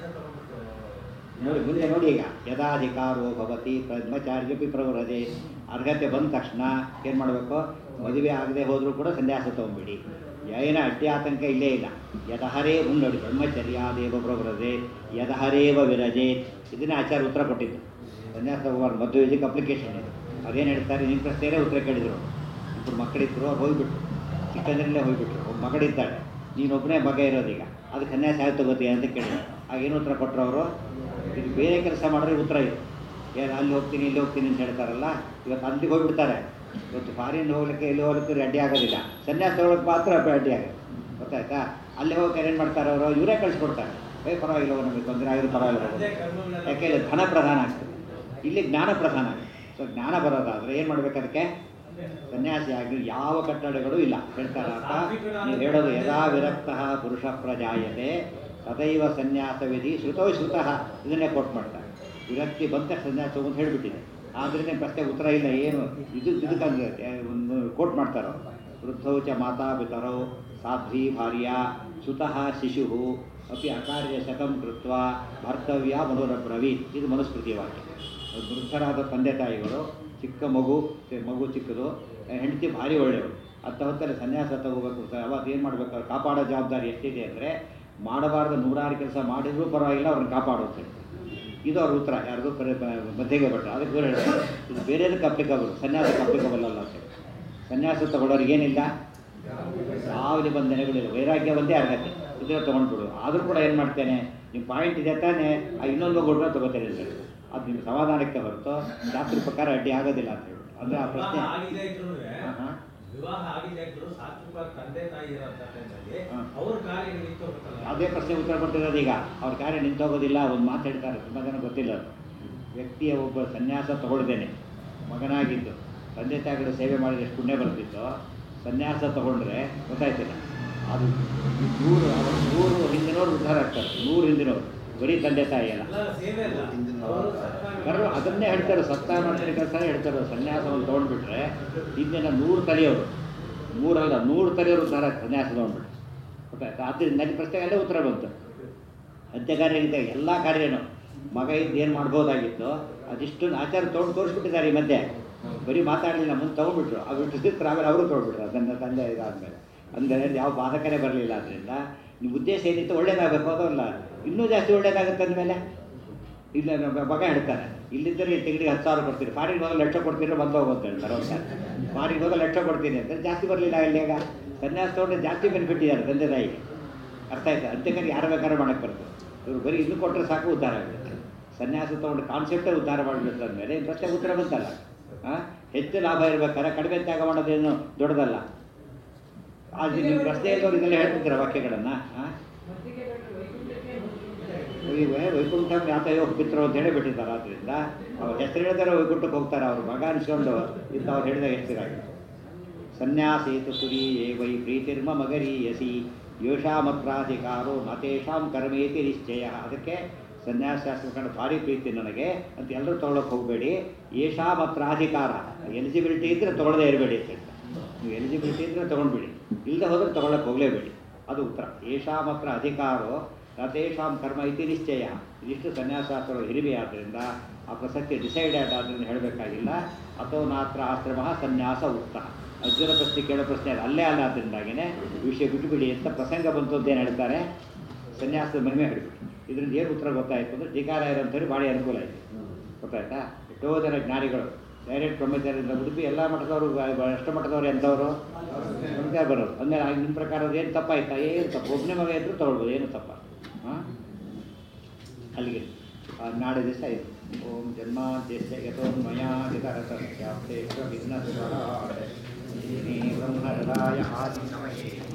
ನೋಡಿ ಮುಂದೆ ನೋಡಿ. ಈಗ ಯದಾಧಿಕಾರೋ ಭವತಿ ಬ್ರಹ್ಮಚಾರ್ಯಪಿ ಪ್ರವೃದೆ. ಅರ್ಹತೆ ಬಂದ ತಕ್ಷಣ ಏನು ಮಾಡಬೇಕು, ಮದುವೆ ಆಗದೆ ಹೋದರೂ ಕೂಡ ಸನ್ಯಾಸ ತೊಗೊಂಬಿಡಿ. ಏನ ಅಡ್ಡಿ ಆತಂಕ ಇಲ್ಲೇ ಇಲ್ಲ. ಯದಹರೇ ಮುನ್ನೋಡಿ ಬ್ರಹ್ಮಚರ್ಯಾದೇವ ಪ್ರವ್ರಜೆ ಯದಹರೇವ ವಿರಜೆ, ಇದನ್ನೇ ಆಚಾರ ಉತ್ತರ ಕೊಟ್ಟಿದ್ದು. ಸನ್ಯಾಸ ತಗೋಬಾರ್ದು, ಮದುವೆ ಇದಕ್ಕೆ ಅಪ್ಲಿಕೇಶನ್ ಇದೆ. ಅದೇನು ಹೇಳ್ತಾರೆ, ನಿಮ್ಮ ಪ್ರಶ್ನೆಯೇ ಉತ್ತರ ಕೇಳಿದರು. ಇಬ್ಬರು ಮಕ್ಕಳಿದ್ರು, ಅವ್ರು ಹೋಗಿಬಿಟ್ರು, ಚಿಕ್ಕಂದ್ರಲ್ಲೇ ಹೋಗಿಬಿಟ್ರು. ಒಬ್ಬ ಮಗಳಿದ್ದಾಳೆ, ನೀನೊಬ್ಬನೇ ಮಗ ಇರೋದೀಗ, ಅದಕ್ಕೆ ಸನ್ಯಾಸ ಆಯ್ತು ತಗೋತೀಯ ಅಂತ ಕೇಳಿದ್ರು. ಆಗೇನು ಉತ್ತರ ಕೊಟ್ಟರು ಅವರು, ಇದು ಬೇರೆ ಕೆಲಸ ಮಾಡಿದ್ರೆ ಉತ್ತರ ಇದೆ. ಏನು ಅಲ್ಲಿ ಹೋಗ್ತೀನಿ ಇಲ್ಲಿ ಹೋಗ್ತೀನಿ ಅಂತ ಹೇಳ್ತಾರಲ್ಲ, ಇವತ್ತು ಅಲ್ಲಿಗೆ ಹೋಗಿಬಿಡ್ತಾರೆ. ಇವತ್ತು ಫಾರಿನ್ ಹೋಗ್ಲಿಕ್ಕೆ ಇಲ್ಲಿ ಹೋಗ್ಲಿಕ್ಕೆ ರೆಡಿ ಆಗೋದಿಲ್ಲ, ಸನ್ಯಾಸ ತೊಗೊಳಕ್ಕೆ ಮಾತ್ರ ರೆಡಿ ಆಗೋದು. ಗೊತ್ತಾಯ್ತಾ? ಅಲ್ಲಿ ಹೋಗಿ ಏನು ಮಾಡ್ತಾರೆ ಅವರು, ಇವರೇ ಕಳಿಸ್ಕೊಡ್ತಾರೆ. ಏ ಪರವಾಗಿಲ್ಲ, ನಮಗೆ ತೊಂದರೆ ಆಗಿರೋ ಪರವಾಗಿಲ್ಲ. ಯಾಕೆಂದರೆ ಧನ ಪ್ರಧಾನ ಆಗ್ತದೆ, ಇಲ್ಲಿ ಜ್ಞಾನ ಪ್ರಧಾನ ಆಗುತ್ತೆ. ಸೊ ಜ್ಞಾನ ಬರೋದಾದರೆ ಏನು ಮಾಡ್ಬೇಕು, ಅದಕ್ಕೆ ಸನ್ಯಾಸಿ ಆಗಿ ಯಾವ ಕಟ್ಟಡಗಳು ಇಲ್ಲ. ಹೇಳ್ತಾರಪ್ಪ, ನೀವು ಹೇಳೋದು ಯದಾ ವಿರಕ್ತ ಪುರುಷ ಪ್ರಜಾಯತೆ ತದೈವ ಸನ್ಯಾಸ ವಿಧಿ ಶ್ರುತೋ ಶ್ರುತಃ, ಇದನ್ನೇ ಕೋಟ್ ಮಾಡ್ತಾರೆ. ವಿರಕ್ತಿ ಬಂದ ಸನ್ಯಾಸ ಅಂತ ಹೇಳಿಬಿಟ್ಟಿದೆ. ಆದ್ರೇ ಪ್ರಶ್ನೆ ಉತ್ತರ ಇಲ್ಲ. ಏನು ಇದು ಇದಕ್ಕಂದ್ರೆ ಒಂದು ಕೋಟ್ ಮಾಡ್ತಾರೋ, ವೃದ್ಧೌ ಚ ಮಾತಾ ಪಿತರೌ ಸಾಧ್ವಿ ಭಾರ್ಯ ಸುತಃ ಶಿಶು ಅಪಿ ಅಕಾರ್ಯ ಶತಂ ಕೃತ್ವ ಭರ್ತವ್ಯ ಮನೋರಬ್ರವೀತ್. ಇದು ಮನುಸ್ಮೃತಿ ವಾಕ್ಯ. ವೃದ್ಧರಾದ ತಂದೆ ತಾಯಿಗಳು, ಚಿಕ್ಕ ಮಗು ಮಗು ಚಿಕ್ಕದು, ಹೆಂಡತಿ ಭಾರಿ ಒಳ್ಳೆಯವರು, ಅಂತ ಹೊತ್ತಲ್ಲಿ ಸನ್ಯಾಸ ತಗೋಬೇಕು. ಅವತ್ತು ಏನು ಮಾಡಬೇಕು, ಅವ್ರು ಕಾಪಾಡೋ ಜವಾಬ್ದಾರಿ ಎಷ್ಟಿದೆ ಅಂದರೆ, ಮಾಡಬಾರ್ದು ನೂರಾರು ಕೆಲಸ ಮಾಡಿದರೂ ಪರವಾಗಿಲ್ಲ, ಅವ್ರನ್ನ ಕಾಪಾಡುತ್ತೆ. ಇದು ಅವ್ರ ಉತ್ತರ. ಯಾರ್ದು ಪರಿ ಮಧ್ಯಗೆ ಭಟ್ರು. ಅದಕ್ಕೆ ಬೇರೆ ಹೇಳ್ತಾರೆ, ಇದು ಬೇರೆದಕ್ಕೆ ಅಪ್ಲಿಕಬಲ್, ಸನ್ಯಾಸಕ್ಕೆ ಅಪ್ಲಿಕಬಲ್ ಅಲ್ಲ ಅಂತ ಹೇಳಿ. ಸನ್ಯಾಸ ತಗೊಳ್ಳೋರಿಗೆ ಏನಿಲ್ಲ, ಯಾವ ನಿಬಂಧನೆಗಳಿಲ್ಲ, ವೈರಾಗ್ಯ ಒಂದೇ ಅರ್ಹತೆ, ಇದನ್ನ ತೊಗೊಂಡ್ಬಿಡು. ಆದರೂ ಕೂಡ ಏನು ಮಾಡ್ತೇನೆ, ನಿಮ್ಮ ಪಾಯಿಂಟ್ ಇದೆ ತಾನೇ, ಆ ಇನ್ನೊಂದು ಗುಡ್ಡ ತೊಗೋತೇನೆ ಅಂತ ಹೇಳಿ. ಅದು ನಿಮ್ಮ ಸಮಾಧಾನಕ್ಕೆ ಹೊರತು ಶಾಸ್ತ್ರ ಪ್ರಕಾರ ಅಡ್ಡಿ ಆಗೋದಿಲ್ಲ ಅಂತ ಹೇಳಿ. ಅಂದರೆ ಆ ಪ್ರಶ್ನೆ ಅದೇ ಪ್ರಶ್ನೆ ಉತ್ತರ ಕೊಟ್ಟಿರೋದು. ಈಗ ಅವ್ರ ಕಾರ್ಯ ನಿಂತೋಗೋದಿಲ್ಲ, ಒಂದು ಮಾತು ಹೇಳ್ತಾರೆ, ತುಂಬ ಜನ ಗೊತ್ತಿಲ್ಲ. ವ್ಯಕ್ತಿಯ ಒಬ್ಬ ಸನ್ಯಾಸ ತಗೊಳ್ದೇನೆ ಮಗನಾಗಿದ್ದು ತಂದೆ ತಾಯಿಗಳು ಸೇವೆ ಮಾಡಿದ್ರೆ ಎಷ್ಟು ಪುಣ್ಯ ಬರ್ತಿತ್ತು. ಸನ್ಯಾಸ ತಗೊಂಡ್ರೆ ಗೊತ್ತಾಯ್ತಿಲ್ಲ, ಅದು ನೂರು ನೂರು ಹಿಂದಿನವ್ರು ಉದ್ಧಾರ ಆಗ್ತಾರೆ. ನೂರು ಹಿಂದಿನವ್ರು ಬರೀ ತಂದೆ ತಾಯಿ ಅಲ್ಲ, ಕರ್ರು ಅದನ್ನೇ ಹೇಳ್ತಾರೆ. ಸತ್ತ ಮಾಡ್ತಾರೆ ಕೆಲಸ ಹೇಳ್ತಾರೆ. ಸನ್ಯಾಸವನ್ನು ತೊಗೊಂಡ್ಬಿಟ್ರೆ ಹಿಂದಿನ ನೂರು ತಲೆಯವರು, ನೂರಲ್ಲ ನೂರು ತಲೆಯವರು ಉದ್ಧಾರ ಸನ್ಯಾಸ ತೊಗೊಂಡ್ಬಿಟ್ರೆ ಗೊತ್ತಾಯ್ತು. ಆದ್ದರಿಂದ ನನ್ನ ಪ್ರಶ್ನೆಗೆಲ್ಲೇ ಉತ್ತರ ಬಂತು. ಅಂತ್ಯ ಕಾರ್ಯ ಇದೆ, ಎಲ್ಲ ಕಾರ್ಯನೂ ಮಗ ಇದ್ದು ಏನು ಮಾಡ್ಬೋದಾಗಿತ್ತು ಅದಿಷ್ಟು ಆಚಾರ ತೊಗೊಂಡು ತೋರಿಸ್ಬಿಟ್ಟಿದ್ದಾರೆ. ಈ ಮಧ್ಯೆ ಬರೀ ಮಾತಾಡಲಿಲ್ಲ, ಮುಂದೆ ತೊಗೊಂಡ್ಬಿಟ್ರು. ಅದು ಬಿಟ್ಟಿದ್ರೆ ಆಮೇಲೆ ಅವರು ತೊಗೊಂಡ್ಬಿಟ್ರು ಅದನ್ನು ತಂದೆ ಇದಾದಮೇಲೆ. ಅಂದರೆ ಯಾವ ಬಾಧಕನೇ ಬರಲಿಲ್ಲ. ಆದ್ದರಿಂದ ನಿಮ್ಮ ಉದ್ದೇಶ ಏನಿತ್ತು, ಒಳ್ಳೇದಾಗಬೇಕು, ಅದಲ್ಲ ಇನ್ನೂ ಜಾಸ್ತಿ ಒಳ್ಳೇದಾಗುತ್ತೆ ಅಂದಮೇಲೆ. ಇಲ್ಲ ಮಗ ಹೇಳ್ತಾರೆ, ಇಲ್ಲಿದ್ದರೆ ತಿಂಗಳಿಗೆ ಹತ್ತು ಸಾವಿರ ಕೊಡ್ತೀರಿ, ಫಾರಿಗೆ ಹೋದಾಗ ಲಕ್ಷ ಕೊಡ್ತೀರಿ, ಬಂದು ಹೋಗೋದು ಹೇಳ್ತಾರೆ. ಅವ್ರು ಫಾರಿಗೆ ಹೋದಾಗ ಲಕ್ಷ ಕೊಡ್ತೀನಿ ಅಂತ ಜಾಸ್ತಿ ಬರಲಿಲ್ಲ. ಇಲ್ಲಿಯಾಗ ಸನ್ಯಾಸ ತೊಗೊಂಡ್ರೆ ಜಾಸ್ತಿ ಬೆನಿಫಿಟ್ ಇದ್ದಾರೆ ತಂದೆ ತಾಯಿಗೆ. ಅರ್ಥ ಆಯ್ತು? ಅಂತ್ಯಕಾರಿ ಯಾರು ಬೇಕಾದ್ರೂ ಮಾಡೋಕ್ಕೆ ಬರ್ತದೆ. ಇವರು ಬರೀ ಇನ್ನೂ ಕೊಟ್ಟರೆ ಸಾಕು ಉದ್ಧಾರ ಆಗುತ್ತೆ. ಸನ್ಯಾಸ ತೊಗೊಂಡು ಕಾನ್ಸೆಪ್ಟೇ ಉದ್ಧಾರ ಮಾಡಬೇಕು ಅಂದಮೇಲೆ ಪ್ರಶ್ನೆ ಉತ್ತರ ಬಂತಲ್ಲ. ಹಾಂ, ಹೆಚ್ಚು ಲಾಭ ಇರಬೇಕಾದ್ರೆ ಕಡಿಮೆ ತ್ಯಾಗ ಮಾಡೋದೇನು ದೊಡ್ಡದಲ್ಲ. ಆದರೆ ನಿಮ್ಮ ಪ್ರಶ್ನೆ ಇಲ್ಲವ್ರು ಇದೆಲ್ಲ ಹೇಳ್ತಿದ್ದಾರೆ ವಾಕ್ಯಗಳನ್ನು. ಹಾಂ, ವೈಕುಂಠ ಯಾತಯೋ ಪಿತೃ ಅಂತ ಹೇಳಿ ಬಿಟ್ಟಿದ್ದಾರೆ. ಆದ್ದರಿಂದ ಅವ್ರು ಹೆಸರು ಹೇಳಿದರೆ ವೈಕುಂಠಕ್ಕೆ ಹೋಗ್ತಾರೆ. ಅವರು ಮಗ ಅನಿಸ್ಕೊಂಡು ಇಂಥ ಅವ್ರು ಹೇಳಿದಾಗ ಹೆಸರಾಗಿತ್ತು. ಸನ್ಯಾಸೇತು ಸುರೀಯೇ ವೈ ಪ್ರೀತಿರ್ಮ ಮಗರೀಯಸಿ ಯೋಷಾಮತ್ರಾಧಿಕಾರೋ ನತೇಷಾಂ ಕರ್ಮೇತಿ ನಿಶ್ಚಯ. ಅದಕ್ಕೆ ಸನ್ಯಾಸಶಾಸ್ತ್ರ ಕಂಡು ಭಾರಿ ಪ್ರೀತಿ ನನಗೆ ಅಂತ ಎಲ್ಲರೂ ತೊಗೊಳಕ್ಕೆ ಹೋಗಬೇಡಿ. ಏಷಾ ಮಾತ್ರ ಅಧಿಕಾರ, ಎಲಿಜಿಬಿಲಿಟಿ ಇದ್ದರೆ ತೊಗೊಳ್ಳದೇ ಇರಬೇಡಿ ಅಂತ ಹೇಳ್ತಾರೆ. ನೀವು ಎಲಿಜಿಬಿಲಿಟಿ ಇದ್ದರೆ ತೊಗೊಂಡ್ಬಿಡಿ, ಇಲ್ಲದೆ ಹೋದರೆ ತೊಗೊಳಕ್ಕೆ ಹೋಗಲೇಬೇಡಿ. ಅದು ಉತ್ತರ. ಏಷಾ ಮಾತ್ರ ಅಧಿಕಾರೋ ನತೇಷಾಂ ಕರ್ಮ ಇತಿ ನಿಶ್ಚಯ. ಇದಿಷ್ಟು ಸನ್ಯಾಸಶಾಸ್ತ್ರಗಳು ಹಿರಿಮೆ ಆದ್ದರಿಂದ ಆ ಪ್ರಸಕ್ತಿ ಡಿಸೈಡೆಡ್ ಆದ್ದರಿಂದ ಹೇಳಬೇಕಾಗಿಲ್ಲ. ಅಥೋ ನಾತ್ರ ಆಶ್ರಮ ಸನ್ಯಾಸ ಉಕ್ತ. ಅರ್ಜುನ ಪ್ರಶ್ನೆ ಕೇಳೋ ಪ್ರಶ್ನೆ ಅದು ಅಲ್ಲೇ ಅಲ್ಲ. ಆದ್ದರಿಂದಾಗಿಯೇ ವಿಷಯ ಬಿಟ್ಟುಬಿಡಿ ಅಂತ ಪ್ರಸಂಗ ಬಂತು ಅಂತ ಏನು ಹೇಳ್ತಾರೆ, ಸನ್ಯಾಸದ ಮಹಿಮೆ ಹೇಳಿಬಿಟ್ಟು. ಇದರಿಂದ ಏನು ಉತ್ತರ ಗೊತ್ತಾಯಿತು ಅಂದರೆ ಧಿಕಾರ ಇರೋಂಥವ್ರಿಗೆ ಭಾಳ ಅನುಕೂಲ ಆಯಿತು. ಗೊತ್ತಾಯ್ತಾ? ಎಷ್ಟೋ ಜನ ಜ್ಞಾನಿಗಳು ಡೈರೆಕ್ಟ್ ಬ್ರಹ್ಮಚಾರ್ಯದಿಂದ ಉಡುಪಿ ಎಲ್ಲ ಮಠದವರು, ಅಷ್ಟ ಮಠದವ್ರು ಎಂಥವರು ಬ್ರಹ್ಮಚಾರ ಬರೋರು. ಅಂದಮೇಲೆ ನಿಮ್ಮ ಪ್ರಕಾರ ಏನು ತಪ್ಪಾಯ್ತಾ? ಏನು ತಪ್ಪು? ಒಬ್ಬನೇ ಮಗ ಇದ್ದರೂ ತೊಗೊಳ್ಬೋದು, ಏನು ತಪ್ಪ? ಹಾಂ, ಅಲ್ಲಿಗೆ ನಾಳೆ ದಿವಸ ಇದು ಓಂ ಜನ್ಮಾದ್ಯಸ್ಯ ಯತೋನ್ಮಯಾ ವಿತರತಸ್ಯಾಪ್ತೇಶ್ವ ವಿಘ್ನಸ್ವರಾಟ್ ಬ್ರಹ್ಮಹೃದಾಯ ಆದಿ ನಮಃ.